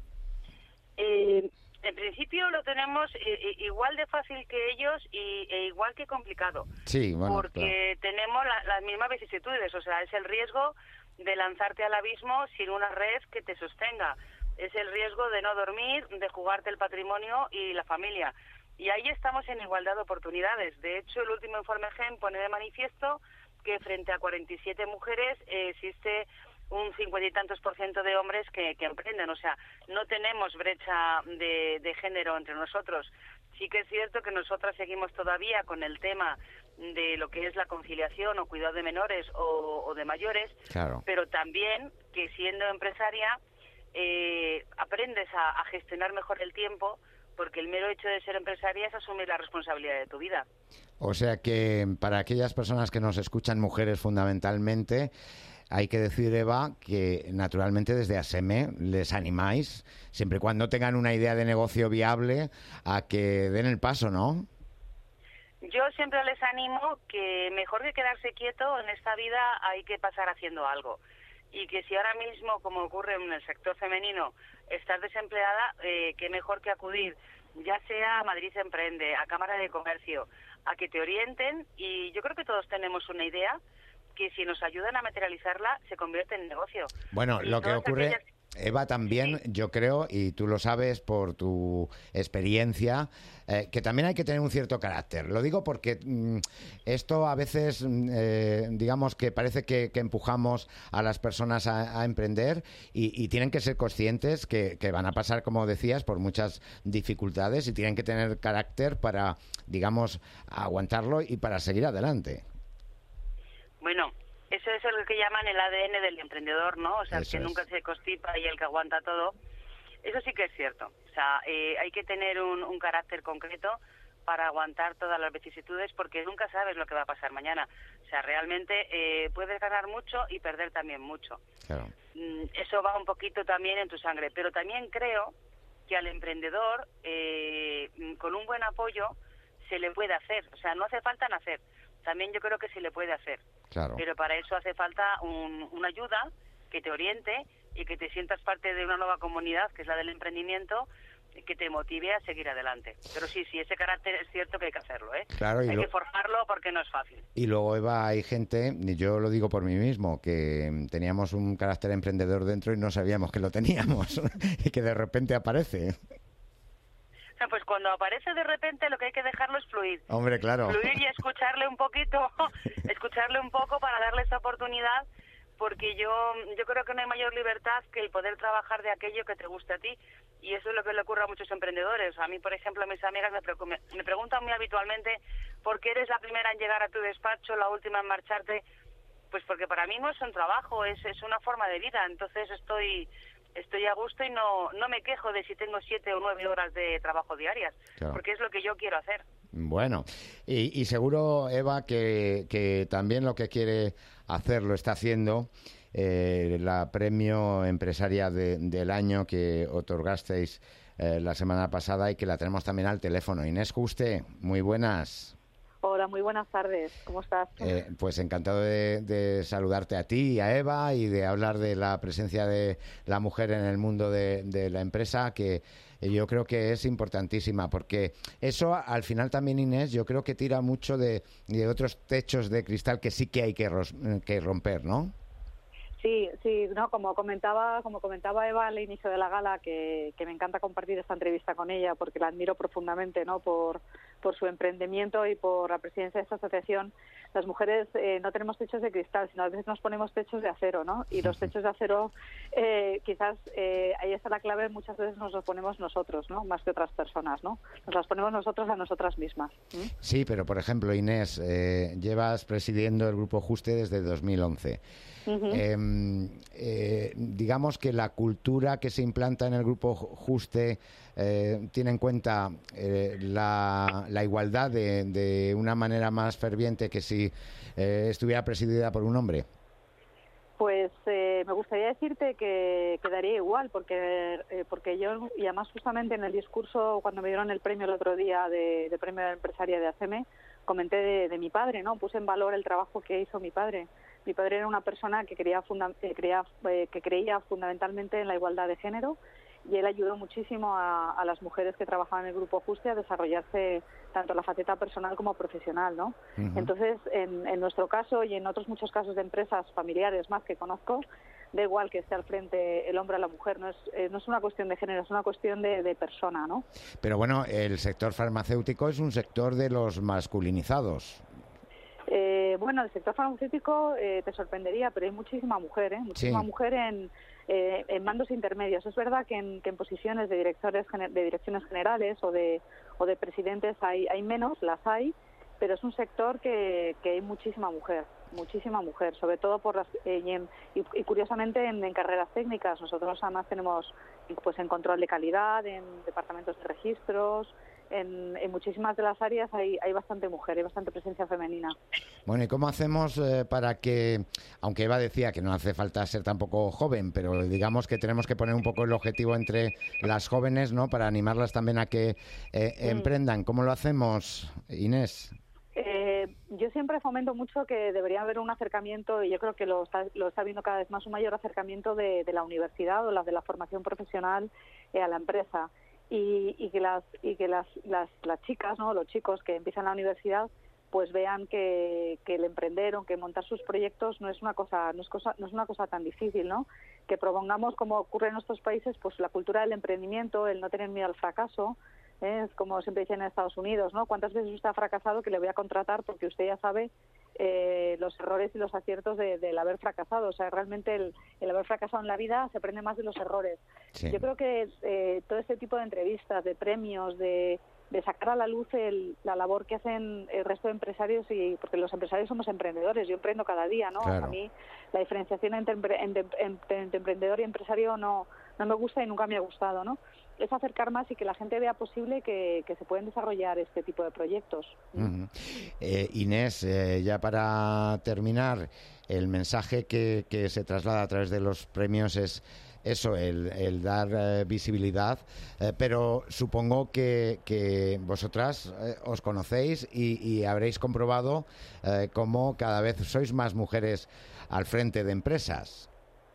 Eh, en principio lo tenemos eh, igual de fácil que ellos y, e igual que complicado. Sí, bueno, porque claro, tenemos la, las mismas vicisitudes, o sea, es el riesgo de lanzarte al abismo sin una red que te sostenga. Es el riesgo de no dormir, de jugarte el patrimonio y la familia. Y ahí estamos en igualdad de oportunidades. De hecho, el último informe GEM pone de manifiesto que frente a cuarenta y siete mujeres eh, existe un cincuenta y tantos por ciento de hombres que, que emprenden. O sea, no tenemos brecha de, de género entre nosotros. Sí que es cierto que nosotras seguimos todavía con el tema de lo que es la conciliación o cuidado de menores o, o de mayores, claro, pero también que siendo empresaria Eh, aprendes a, a gestionar mejor el tiempo, porque el mero hecho de ser empresaria es asumir la responsabilidad de tu vida. O sea que para aquellas personas que nos escuchan, mujeres fundamentalmente, hay que decir, Eva, que naturalmente desde ASEME les animáis, siempre y cuando tengan una idea de negocio viable, a que den el paso, ¿no? Yo siempre les animo que mejor que quedarse quieto en esta vida hay que pasar haciendo algo. Y que si ahora mismo, como ocurre en el sector femenino, estás desempleada, eh, qué mejor que acudir, ya sea a Madrid Emprende, a Cámara de Comercio, a que te orienten, y yo creo que todos tenemos una idea que si nos ayudan a materializarla, se convierte en negocio. Bueno, y lo que ocurre, aquellas... Eva, también, sí, yo creo, y tú lo sabes por tu experiencia, eh, que también hay que tener un cierto carácter. Lo digo porque mmm, esto a veces, eh, digamos que parece que, que empujamos a las personas a, a emprender y, y tienen que ser conscientes que, que van a pasar, como decías, por muchas dificultades y tienen que tener carácter para, digamos, aguantarlo y para seguir adelante. Bueno, eso es lo que llaman el A D N del emprendedor, ¿no? O sea, el que es. nunca se constipa y el que aguanta todo. Eso sí que es cierto. O sea, eh, hay que tener un, un carácter concreto, para aguantar todas las vicisitudes, porque nunca sabes lo que va a pasar mañana. O sea, realmente eh, puedes ganar mucho y perder también mucho. Claro. Eso va un poquito también en tu sangre, pero también creo que al emprendedor, eh, con un buen apoyo, se le puede hacer. O sea, no hace falta nacer. También yo creo que se le puede hacer. Claro. Pero para eso hace falta un, una ayuda que te oriente y que te sientas parte de una nueva comunidad, que es la del emprendimiento, que te motive a seguir adelante. Pero sí, sí, ese carácter es cierto que hay que hacerlo, ¿eh? Claro, y hay lo... que forjarlo porque no es fácil. Y luego, Eva, hay gente, y yo lo digo por mí mismo, que teníamos un carácter emprendedor dentro y no sabíamos que lo teníamos y que de repente aparece. O sea, pues cuando aparece de repente lo que hay que dejarlo es fluir. Hombre, claro. Fluir y escucharle un poquito, escucharle un poco para darle esa oportunidad, porque yo yo creo que no hay mayor libertad que el poder trabajar de aquello que te guste a ti, y eso es lo que le ocurre a muchos emprendedores. A mí, por ejemplo, mis amigas me, pre- me preguntan muy habitualmente por qué eres la primera en llegar a tu despacho, la última en marcharte. Pues porque para mí no es un trabajo, es, es una forma de vida. Entonces estoy estoy a gusto y no no me quejo de si tengo siete o nueve horas de trabajo diarias, claro, porque es lo que yo quiero hacer. Bueno, y, y seguro, Eva, que, que también lo que quiere hacer lo está haciendo. Eh, la premio empresaria de, del año que otorgasteis eh, la semana pasada y que la tenemos también al teléfono. Inés Juste, muy buenas. Hola, muy buenas tardes. ¿Cómo estás? Eh, pues encantado de, de saludarte a ti y a Eva y de hablar de la presencia de la mujer en el mundo de, de la empresa, que yo creo que es importantísima, porque eso al final también, Inés, yo creo que tira mucho de, de otros techos de cristal que sí que hay que, ros, que romper, ¿no? Sí, sí, no, como comentaba, como comentaba Eva al inicio de la gala, que, que me encanta compartir esta entrevista con ella porque la admiro profundamente, ¿no? Por, por su emprendimiento y por la presidencia de esta asociación. Las mujeres eh, no tenemos techos de cristal, sino a veces nos ponemos techos de acero, ¿no? Y los techos de acero, eh, quizás eh, ahí está la clave, muchas veces nos los ponemos nosotros, ¿no? Más que otras personas, ¿no? Nos las ponemos nosotros a nosotras mismas. ¿Mm? Sí, pero por ejemplo, Inés, eh, llevas presidiendo el Grupo Juste desde dos mil once. Uh-huh. eh, eh, digamos que la cultura que se implanta en el Grupo Juste eh, tiene en cuenta eh, la, la igualdad de, de una manera más ferviente que si eh, estuviera presidida por un hombre. Pues eh, me gustaría decirte que quedaría igual, porque eh, porque yo, y además justamente en el discurso, cuando me dieron el premio el otro día de, de premio de empresaria de A C M E, comenté de, de mi padre, ¿no? Puse en valor el trabajo que hizo mi padre. Mi padre era una persona que, quería funda- que, creía, eh, que creía fundamentalmente en la igualdad de género, y él ayudó muchísimo a, a las mujeres que trabajaban en el Grupo Juste a desarrollarse tanto la faceta personal como profesional, ¿no? Uh-huh. Entonces, en, en nuestro caso y en otros muchos casos de empresas familiares más que conozco, da igual que esté al frente el hombre o la mujer, no es, eh, no es una cuestión de género, es una cuestión de, de persona, ¿no? Pero bueno, el sector farmacéutico es un sector de los masculinizados. Eh, bueno, el sector farmacéutico eh, te sorprendería, pero hay muchísima mujer, ¿eh? Muchísima sí. mujer en, eh, en mandos intermedios. Es verdad que en, que en posiciones de directores de direcciones generales o de o de presidentes hay hay menos, las hay, pero es un sector que, que hay muchísima mujer, muchísima mujer, sobre todo por las eh, y, en, y, y curiosamente en, en carreras técnicas. Nosotros además tenemos pues en control de calidad, en departamentos de registros. En, en muchísimas de las áreas hay, hay bastante mujer, hay bastante presencia femenina. Bueno, ¿y cómo hacemos eh, para que, aunque Eva decía que no hace falta ser tampoco joven, pero digamos que tenemos que poner un poco el objetivo entre las jóvenes, ¿no? Para animarlas también a que eh, sí. emprendan. ¿Cómo lo hacemos, Inés? Eh, yo siempre fomento mucho que debería haber un acercamiento, y yo creo que lo está, lo está viendo cada vez más, un mayor acercamiento de, de la universidad o la de la formación profesional eh, a la empresa. Y, y que las y que las, las las chicas, no, los chicos que empiezan la universidad, pues vean que, que el emprender o que montar sus proyectos no es una cosa no es cosa no es una cosa tan difícil, ¿no? Que propongamos, como ocurre en nuestros países, pues la cultura del emprendimiento, el no tener miedo al fracaso. ¿eh? Es como siempre dicen en Estados Unidos, ¿no? ¿Cuántas veces usted ha fracasado que le voy a contratar porque usted ya sabe eh, los errores y los aciertos de, del haber fracasado? O sea, realmente el, el haber fracasado en la vida se aprende más de los errores. Sí. Yo creo que eh, todo este tipo de entrevistas, de premios, de, de sacar a la luz el, la labor que hacen el resto de empresarios, y porque los empresarios somos emprendedores, yo emprendo cada día, ¿no? Claro. A mí la diferenciación entre, entre, entre, entre emprendedor y empresario no no me gusta y nunca me ha gustado, ¿no? Es acercar más y que la gente vea posible que, que se pueden desarrollar este tipo de proyectos. Uh-huh. eh, Inés, eh, ya para terminar, el mensaje que, que se traslada a través de los premios es eso, el, el dar eh, visibilidad, eh, pero supongo que, que vosotras eh, os conocéis y, y habréis comprobado eh, cómo cada vez sois más mujeres al frente de empresas.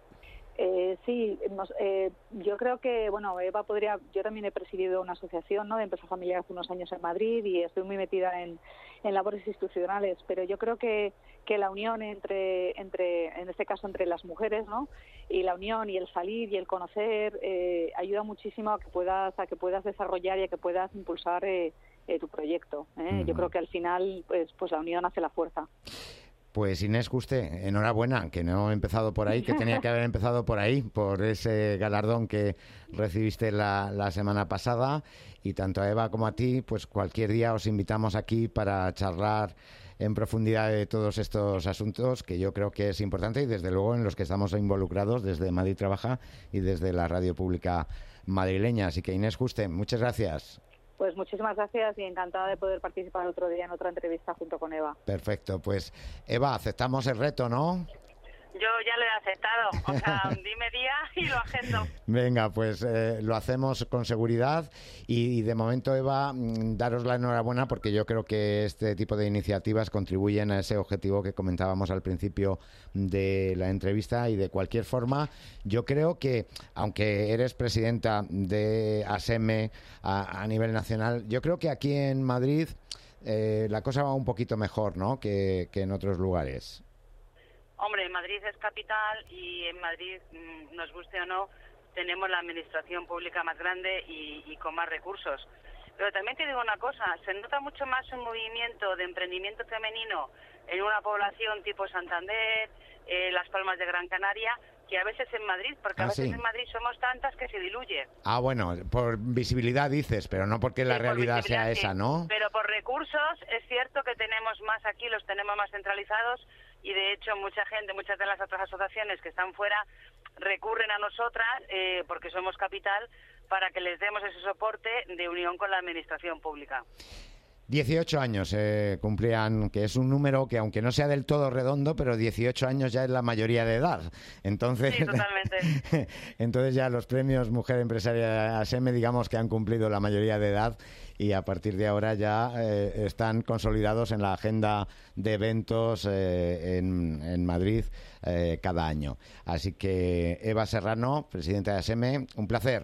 Eh, sí, nos, eh, yo creo que, bueno, Eva podría, yo también he presidido una asociación, ¿no?, de empresa familiar hace unos años en Madrid y estoy muy metida en, en labores institucionales, pero yo creo que, que la unión entre, entre, en este caso entre las mujeres, ¿no?, y la unión y el salir y el conocer eh, ayuda muchísimo a que puedas, a que puedas desarrollar y a que puedas impulsar eh, eh, tu proyecto. ¿eh? Uh-huh. Yo creo que al final, pues, pues la unión hace la fuerza. Pues Inés Juste, enhorabuena, que no he empezado por ahí, que tenía que haber empezado por ahí, por ese galardón que recibiste la, la semana pasada. Y tanto a Eva como a ti, pues cualquier día os invitamos aquí para charlar en profundidad de todos estos asuntos, que yo creo que es importante y desde luego en los que estamos involucrados desde Madrid Trabaja y desde la radio pública madrileña. Así que Inés Juste, muchas gracias. Pues muchísimas gracias y encantada de poder participar otro día en otra entrevista junto con Eva. Perfecto, pues Eva, aceptamos el reto, ¿no? Yo ya lo he aceptado, o sea, dime día y lo agendo. Venga, pues eh, lo hacemos con seguridad y, y de momento, Eva, daros la enhorabuena porque yo creo que este tipo de iniciativas contribuyen a ese objetivo que comentábamos al principio de la entrevista y de cualquier forma, yo creo que, aunque eres presidenta de ASEME a, a nivel nacional, yo creo que aquí en Madrid eh, la cosa va un poquito mejor, ¿no?, que, que en otros lugares. Hombre, Madrid es capital y en Madrid, nos guste o no, tenemos la administración pública más grande y, y con más recursos. Pero también te digo una cosa, se nota mucho más un movimiento de emprendimiento femenino en una población tipo Santander, eh, Las Palmas de Gran Canaria, que a veces en Madrid, porque ah, a veces sí. en Madrid somos tantas que se diluye. Ah, bueno, por visibilidad dices, pero no porque la sí, realidad sea sí. esa, ¿no? Pero por recursos es cierto que tenemos más aquí, los tenemos más centralizados y de hecho mucha gente, muchas de las otras asociaciones que están fuera recurren a nosotras eh, porque somos capital para que les demos ese soporte de unión con la administración pública. dieciocho años eh, cumplían, que es un número que aunque no sea del todo redondo, pero dieciocho años ya es la mayoría de edad. Entonces, sí, totalmente. Entonces ya los premios Mujer Empresaria ASEME, digamos que han cumplido la mayoría de edad y a partir de ahora ya eh, están consolidados en la agenda de eventos eh, en, en Madrid eh, cada año. Así que Eva Serrano, presidenta de ASEME, un placer.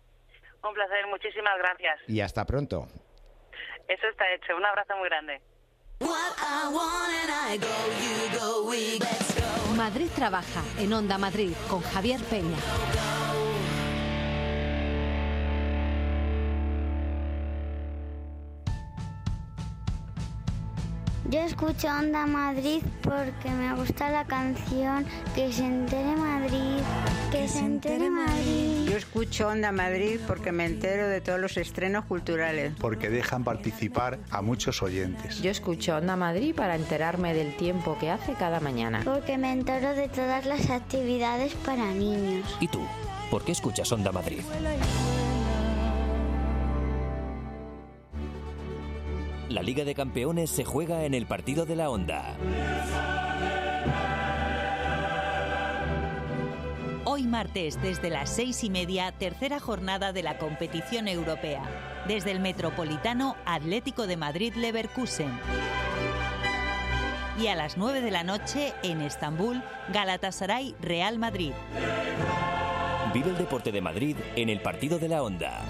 Un placer, muchísimas gracias. Y hasta pronto. Eso está hecho. Un abrazo muy grande. Madrid Trabaja en Onda Madrid con Javier Peña. Yo escucho Onda Madrid porque me gusta la canción Que se entere Madrid, que, que se entere Madrid. Yo escucho Onda Madrid porque me entero de todos los estrenos culturales. Porque dejan participar a muchos oyentes. Yo escucho Onda Madrid para enterarme del tiempo que hace cada mañana. Porque me entero de todas las actividades para niños. ¿Y tú? ¿Por qué escuchas Onda Madrid? La Liga de Campeones se juega en el partido de la Onda. Hoy martes, desde las seis y media, tercera jornada de la competición europea. Desde el Metropolitano, Atlético de Madrid-Leverkusen. Y a las nueve de la noche, en Estambul, Galatasaray-Real Madrid. Vive el deporte de Madrid en el partido de la Onda.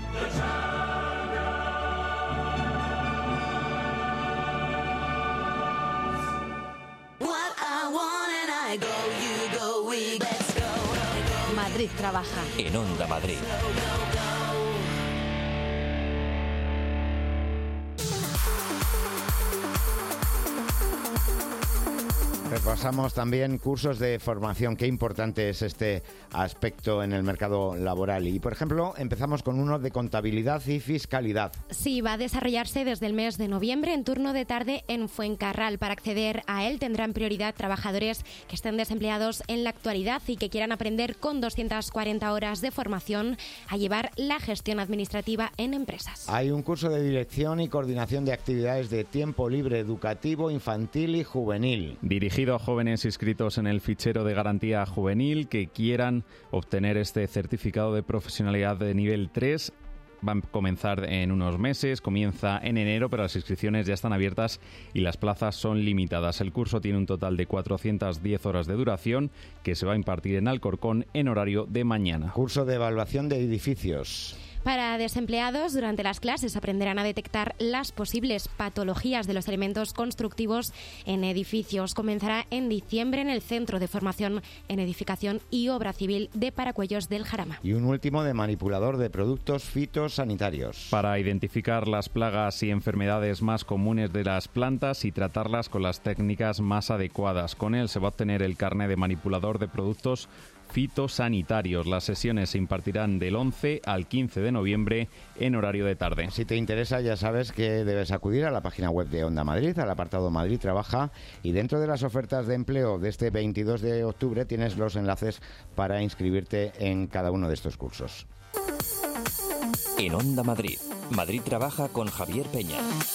Madrid Trabaja en Onda Madrid. repasamos también cursos de formación. Qué importante es este aspecto en el mercado laboral. Y, por ejemplo, empezamos con uno de contabilidad y fiscalidad. Sí, va a desarrollarse desde el mes de noviembre en turno de tarde en Fuencarral. Para acceder a él tendrán prioridad trabajadores que estén desempleados en la actualidad y que quieran aprender con doscientas cuarenta horas de formación a llevar la gestión administrativa en empresas. Hay un curso de dirección y coordinación de actividades de tiempo libre educativo, infantil y juvenil. Dirigido a jóvenes inscritos en el fichero de garantía juvenil que quieran obtener este certificado de profesionalidad de nivel tres. Va a comenzar en unos meses, comienza en enero, pero las inscripciones ya están abiertas y las plazas son limitadas. El curso tiene un total de cuatrocientas diez horas de duración que se va a impartir en Alcorcón en horario de mañana. Curso de evaluación de edificios. Para desempleados, durante las clases aprenderán a detectar las posibles patologías de los elementos constructivos en edificios. Comenzará en diciembre en el Centro de Formación en Edificación y Obra Civil de Paracuellos del Jarama. Y un último de manipulador de productos fitosanitarios. Para identificar las plagas y enfermedades más comunes de las plantas y tratarlas con las técnicas más adecuadas. Con él se va a obtener el carné de manipulador de productos fitosanitarios. Las sesiones se impartirán del once al quince de noviembre en horario de tarde. Si te interesa, ya sabes que debes acudir a la página web de Onda Madrid, al apartado Madrid Trabaja, y dentro de las ofertas de empleo de este veintidós de octubre tienes los enlaces para inscribirte en cada uno de estos cursos. En Onda Madrid, Madrid Trabaja con Javier Peña.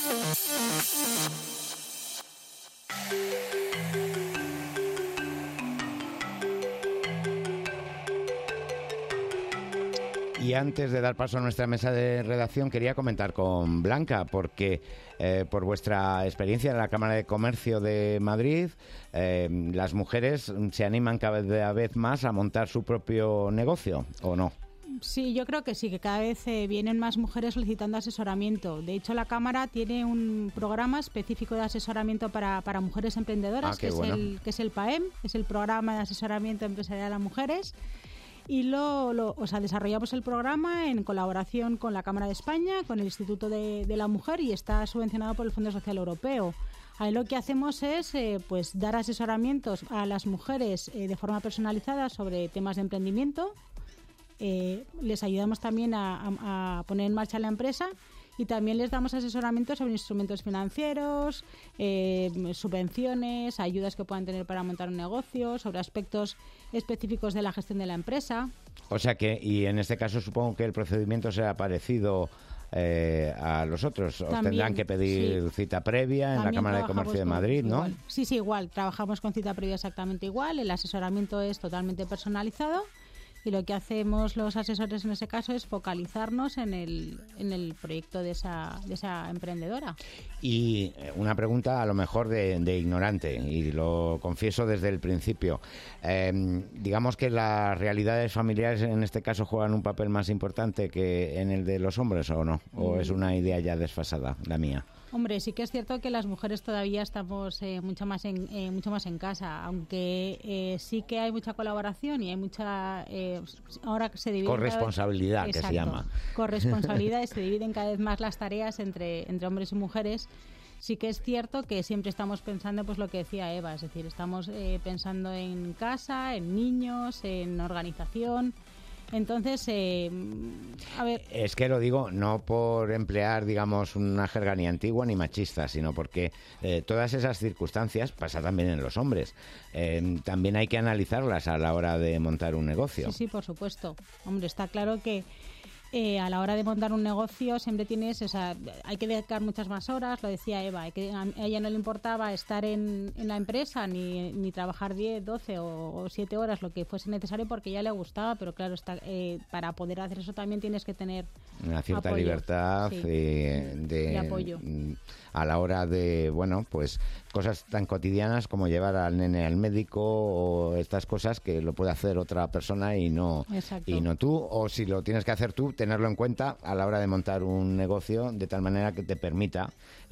Y antes de dar paso a nuestra mesa de redacción, quería comentar con Blanca, porque eh, por vuestra experiencia en la Cámara de Comercio de Madrid, eh, las mujeres se animan cada vez más a montar su propio negocio, ¿o no? Sí, yo creo que sí, que cada vez eh, vienen más mujeres solicitando asesoramiento. De hecho, la Cámara tiene un programa específico de asesoramiento para, para mujeres emprendedoras, ah, que, bueno. es el, que es el P A E M, es el Programa de Asesoramiento Empresarial a Mujeres. Y lo, lo, o sea, desarrollamos el programa en colaboración con la Cámara de España, con el Instituto de, de la Mujer, y está subvencionado por el Fondo Social Europeo. Ahí lo que hacemos es eh, pues dar asesoramientos a las mujeres eh, de forma personalizada sobre temas de emprendimiento. Eh, les ayudamos también a, a, a poner en marcha la empresa. Y también les damos asesoramiento sobre instrumentos financieros, eh, subvenciones, ayudas que puedan tener para montar un negocio, sobre aspectos específicos de la gestión de la empresa. O sea que, y en este caso supongo que el procedimiento será parecido eh, a los otros. Os También, tendrán que pedir sí. cita previa en También la Cámara de Comercio de Madrid, con, ¿no? Igual. Sí, sí, igual. Trabajamos con cita previa exactamente igual. El asesoramiento es totalmente personalizado. Y lo que hacemos los asesores en ese caso es focalizarnos en el, en el proyecto de esa, de esa emprendedora. Y una pregunta a lo mejor de, de ignorante, y lo confieso desde el principio. Eh, digamos que las realidades familiares en este caso juegan un papel más importante que en el de los hombres, ¿o no? ¿O es una idea ya desfasada, la mía? Hombre, sí que es cierto que las mujeres todavía estamos eh, mucho más en eh, mucho más en casa, aunque eh, sí que hay mucha colaboración y hay mucha eh, ahora se divide corresponsabilidad, vez, que se llama. Corresponsabilidad y se dividen cada vez más las tareas entre entre hombres y mujeres. Sí que es cierto que siempre estamos pensando, pues lo que decía Eva, es decir, estamos eh, pensando en casa, en niños, en organización. Entonces, eh, a ver... Es que lo digo no por emplear, digamos, una jerga ni antigua ni machista, sino porque eh, todas esas circunstancias pasa también en los hombres. Eh, también hay que analizarlas a la hora de montar un negocio. Sí, sí, por supuesto. Hombre, está claro que eh, a la hora de montar un negocio siempre tienes, o sea, hay que dedicar muchas más horas, lo decía Eva, hay que, a ella no le importaba estar en, en la empresa ni, ni trabajar diez, doce o, o siete horas, lo que fuese necesario, porque ya le gustaba, pero claro, está, eh, para poder hacer eso también tienes que tener una cierta apoyo, libertad sí, eh, de, y apoyo a la hora de, bueno, pues cosas tan cotidianas como llevar al nene al médico o estas cosas que lo puede hacer otra persona y no Exacto. y no tú, o si lo tienes que hacer tú, tenerlo en cuenta a la hora de montar un negocio de tal manera que te permita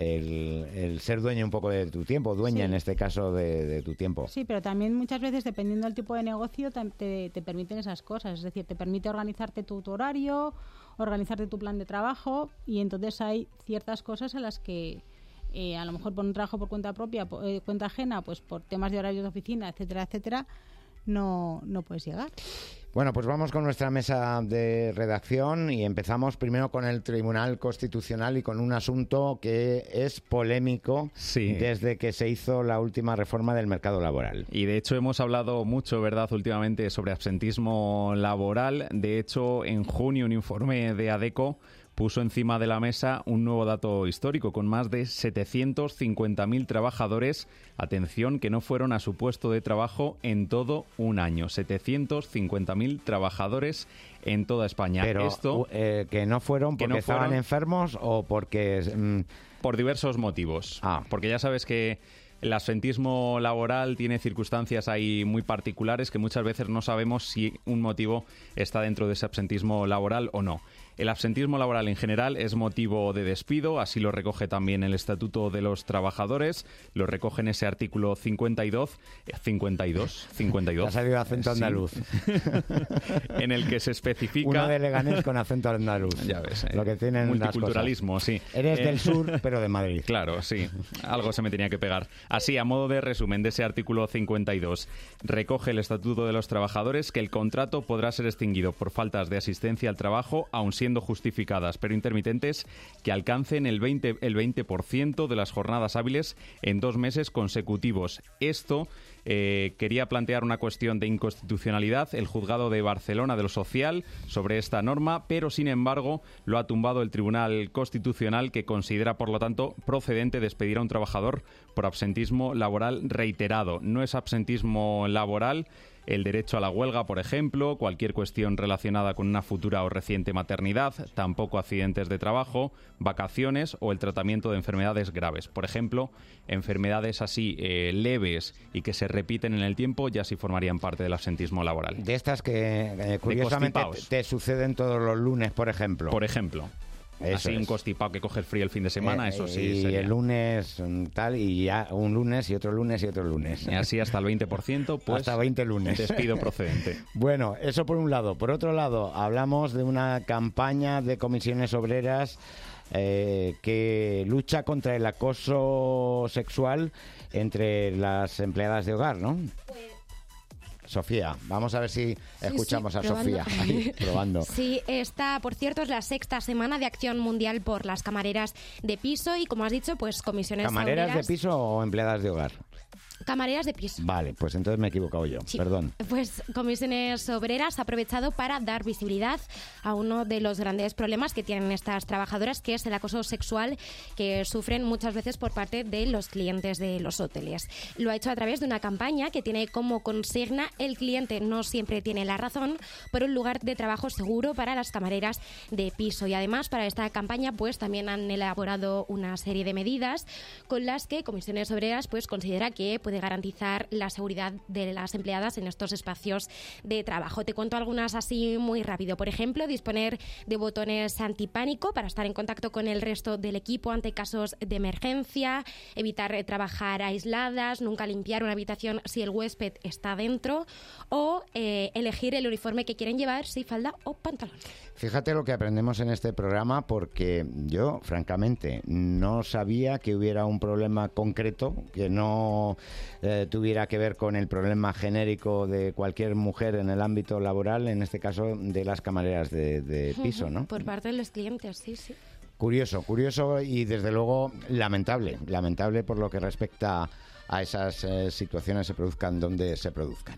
el, el ser dueño un poco de tu tiempo, dueña sí. en este caso de, de tu tiempo. Sí, pero también muchas veces dependiendo del tipo de negocio te, te permiten esas cosas, es decir, te permite organizarte tu, tu horario, organizarte tu plan de trabajo, y entonces hay ciertas cosas a las que eh, a lo mejor por un trabajo por cuenta propia, por, eh, cuenta ajena, pues por temas de horarios de oficina, etcétera, etcétera, no, no puedes llegar. Bueno, pues vamos con nuestra mesa de redacción y empezamos primero con el Tribunal Constitucional y con un asunto que es polémico sí. desde que se hizo la última reforma del mercado laboral. Y de hecho hemos hablado mucho, ¿verdad?, últimamente sobre absentismo laboral. De hecho, en junio un informe de ADECO puso encima de la mesa un nuevo dato histórico, con más de setecientos cincuenta mil trabajadores, atención, que no fueron a su puesto de trabajo en todo un año. setecientos cincuenta mil trabajadores en toda España. Pero Esto, eh, que no fueron porque no estaban fueron, enfermos o porque... Mm... Por diversos motivos. Ah. Porque ya sabes que el absentismo laboral tiene circunstancias ahí muy particulares que muchas veces no sabemos si un motivo está dentro de ese absentismo laboral o no. El absentismo laboral en general es motivo de despido, así lo recoge también el Estatuto de los Trabajadores, lo recoge en ese artículo cincuenta y dos, cincuenta y dos, cincuenta y dos. Ha salido acento andaluz. Sí. En el que se especifica... Uno de Leganés con acento andaluz. Ya ves. Eh. Lo que tienen multiculturalismo, las cosas. Sí. Eres eh. del sur, pero de Madrid. Claro, sí. Algo se me tenía que pegar. Así, a modo de resumen de ese artículo cincuenta y dos, recoge el Estatuto de los Trabajadores que el contrato podrá ser extinguido por faltas de asistencia al trabajo, aun siendo justificadas pero intermitentes, que alcancen el veinte, el veinte por ciento de las jornadas hábiles en dos meses consecutivos. Esto eh, quería plantear una cuestión de inconstitucionalidad el Juzgado de Barcelona de lo Social sobre esta norma, pero sin embargo lo ha tumbado el Tribunal Constitucional, que considera por lo tanto procedente despedir a un trabajador por absentismo laboral reiterado. No es absentismo laboral el derecho a la huelga, por ejemplo, cualquier cuestión relacionada con una futura o reciente maternidad, tampoco accidentes de trabajo, vacaciones o el tratamiento de enfermedades graves. Por ejemplo, enfermedades así eh, leves y que se repiten en el tiempo ya sí formarían parte del absentismo laboral. De estas que eh, curiosamente te, te suceden todos los lunes, por ejemplo. Por ejemplo. Eso Así es. Un constipado que coge el frío el fin de semana, eh, eso sí. Y sería. El lunes tal, y ya un lunes y otro lunes y otro lunes. Y así hasta el veinte por ciento, pues hasta veinte lunes. Despido procedente. Bueno, eso por un lado. Por otro lado, hablamos de una campaña de comisiones obreras eh, que lucha contra el acoso sexual entre las empleadas de hogar, ¿no? Sofía, vamos a ver si escuchamos sí, sí, a probando. Sofía ahí, probando. Sí, esta, por cierto, es la sexta semana de acción mundial por las camareras de piso y, como has dicho, pues comisiones ¿Camareras obreras... de piso o empleadas de hogar? Camareras de piso. Vale, pues entonces me he equivocado yo, sí. Perdón. Pues Comisiones Obreras ha aprovechado para dar visibilidad a uno de los grandes problemas que tienen estas trabajadoras, que es el acoso sexual que sufren muchas veces por parte de los clientes de los hoteles. Lo ha hecho a través de una campaña que tiene como consigna: el cliente no siempre tiene la razón, por un lugar de trabajo seguro para las camareras de piso. Y además, para esta campaña, pues también han elaborado una serie de medidas con las que Comisiones Obreras pues considera que puede garantizar la seguridad de las empleadas en estos espacios de trabajo. Te cuento algunas así muy rápido. Por ejemplo, disponer de botones antipánico para estar en contacto con el resto del equipo ante casos de emergencia, evitar eh, trabajar aisladas, nunca limpiar una habitación si el huésped está dentro, o eh, elegir el uniforme que quieren llevar, si falda o pantalón. Fíjate lo que aprendemos en este programa, porque yo, francamente, no sabía que hubiera un problema concreto que no eh, tuviera que ver con el problema genérico de cualquier mujer en el ámbito laboral, en este caso de las camareras de, de piso, ¿no? Por parte de los clientes, sí, sí. Curioso, curioso y desde luego lamentable, lamentable por lo que respecta a esas eh, situaciones se produzcan donde se produzcan.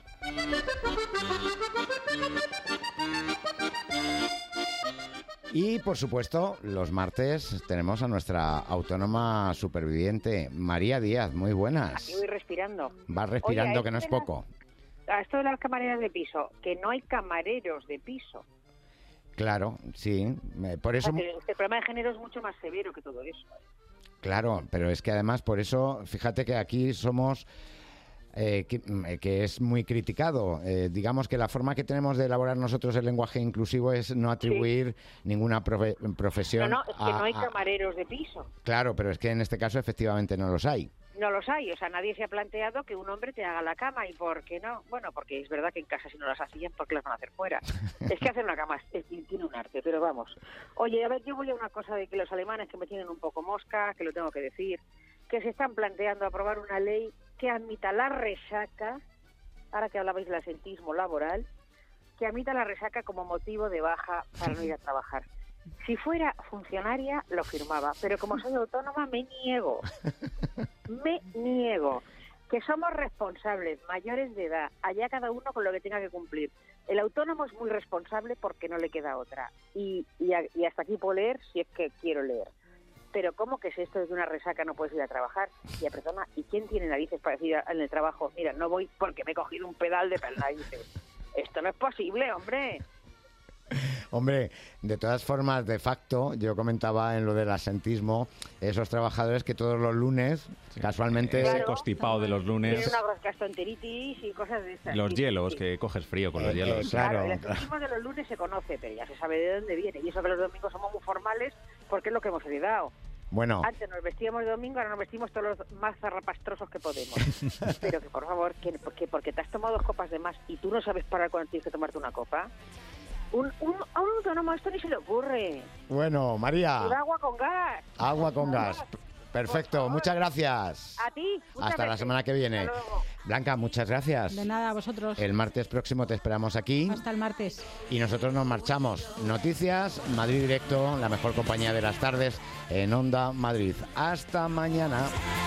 Y, por supuesto, los martes tenemos a nuestra autónoma superviviente, María Díaz. Muy buenas. Aquí voy respirando. Vas respirando, Oye, que no es las, poco. A esto de las camareras de piso, que no hay camareros de piso. Claro, sí. Por eso... O sea, este problema de género es mucho más severo que todo eso. Claro, pero es que además por eso, fíjate que aquí somos... Eh, que, que es muy criticado. Eh, digamos que la forma que tenemos de elaborar nosotros el lenguaje inclusivo es no atribuir sí. ninguna profe profesión. No, no, es que a, no hay a... camareros de piso. Claro, pero es que en este caso efectivamente no los hay. no los hay. O sea, nadie se ha planteado que un hombre te haga la cama. ¿Y por qué no? Bueno, porque es verdad que en casa si no las hacían, ¿por qué las van a hacer fuera? Es que hacer una cama es, tiene un arte, pero vamos. Oye, a ver, yo voy a una cosa de que los alemanes, que me tienen un poco mosca, que lo tengo que decir, que se están planteando aprobar una ley que admita la resaca, ahora que hablabais del asentismo laboral, que admita la resaca como motivo de baja para no ir a trabajar. Si fuera funcionaria, lo firmaba, pero como soy autónoma, me niego. Me niego. Que somos responsables, mayores de edad, allá cada uno con lo que tenga que cumplir. El autónomo es muy responsable porque no le queda otra. Y, y, a, y hasta aquí puedo leer si es que quiero leer. Pero ¿cómo que es esto de que una resaca no puedes ir a trabajar? Y a persona, ¿y quién tiene narices para decir en el trabajo, mira, no voy porque me he cogido un pedal de narices? Esto no es posible, hombre. Hombre, de todas formas, de facto, yo comentaba en lo del asentismo, esos trabajadores que todos los lunes, sí, casualmente... Ese constipado de los lunes... Tienen una gastroenteritis y cosas de esas. Los sí, hielos, sí. que coges frío con los Eh, hielos. eh, claro. Claro, el asentismo de los lunes se conoce, pero ya se sabe de dónde viene. Y eso que los domingos somos muy formales porque es lo que hemos heredado. Bueno, Antes nos vestíamos de domingo, ahora nos vestimos todos los más zarrapastrosos que podemos. Pero que, por favor, que, porque, porque te has tomado dos copas de más y tú no sabes parar cuando tienes que tomarte una copa... Un, un, a un autónomo esto ni se le ocurre. bueno, María, Un agua con gas. agua con gas. Perfecto, muchas gracias. A ti. muchas Hasta la veces. semana que viene. Hasta luego. Blanca, muchas gracias. De nada, a vosotros. El martes próximo te esperamos aquí Hasta el martes. y nosotros nos marchamos. Noticias, Madrid Directo, la mejor compañía de las tardes en Onda Madrid. Hasta mañana.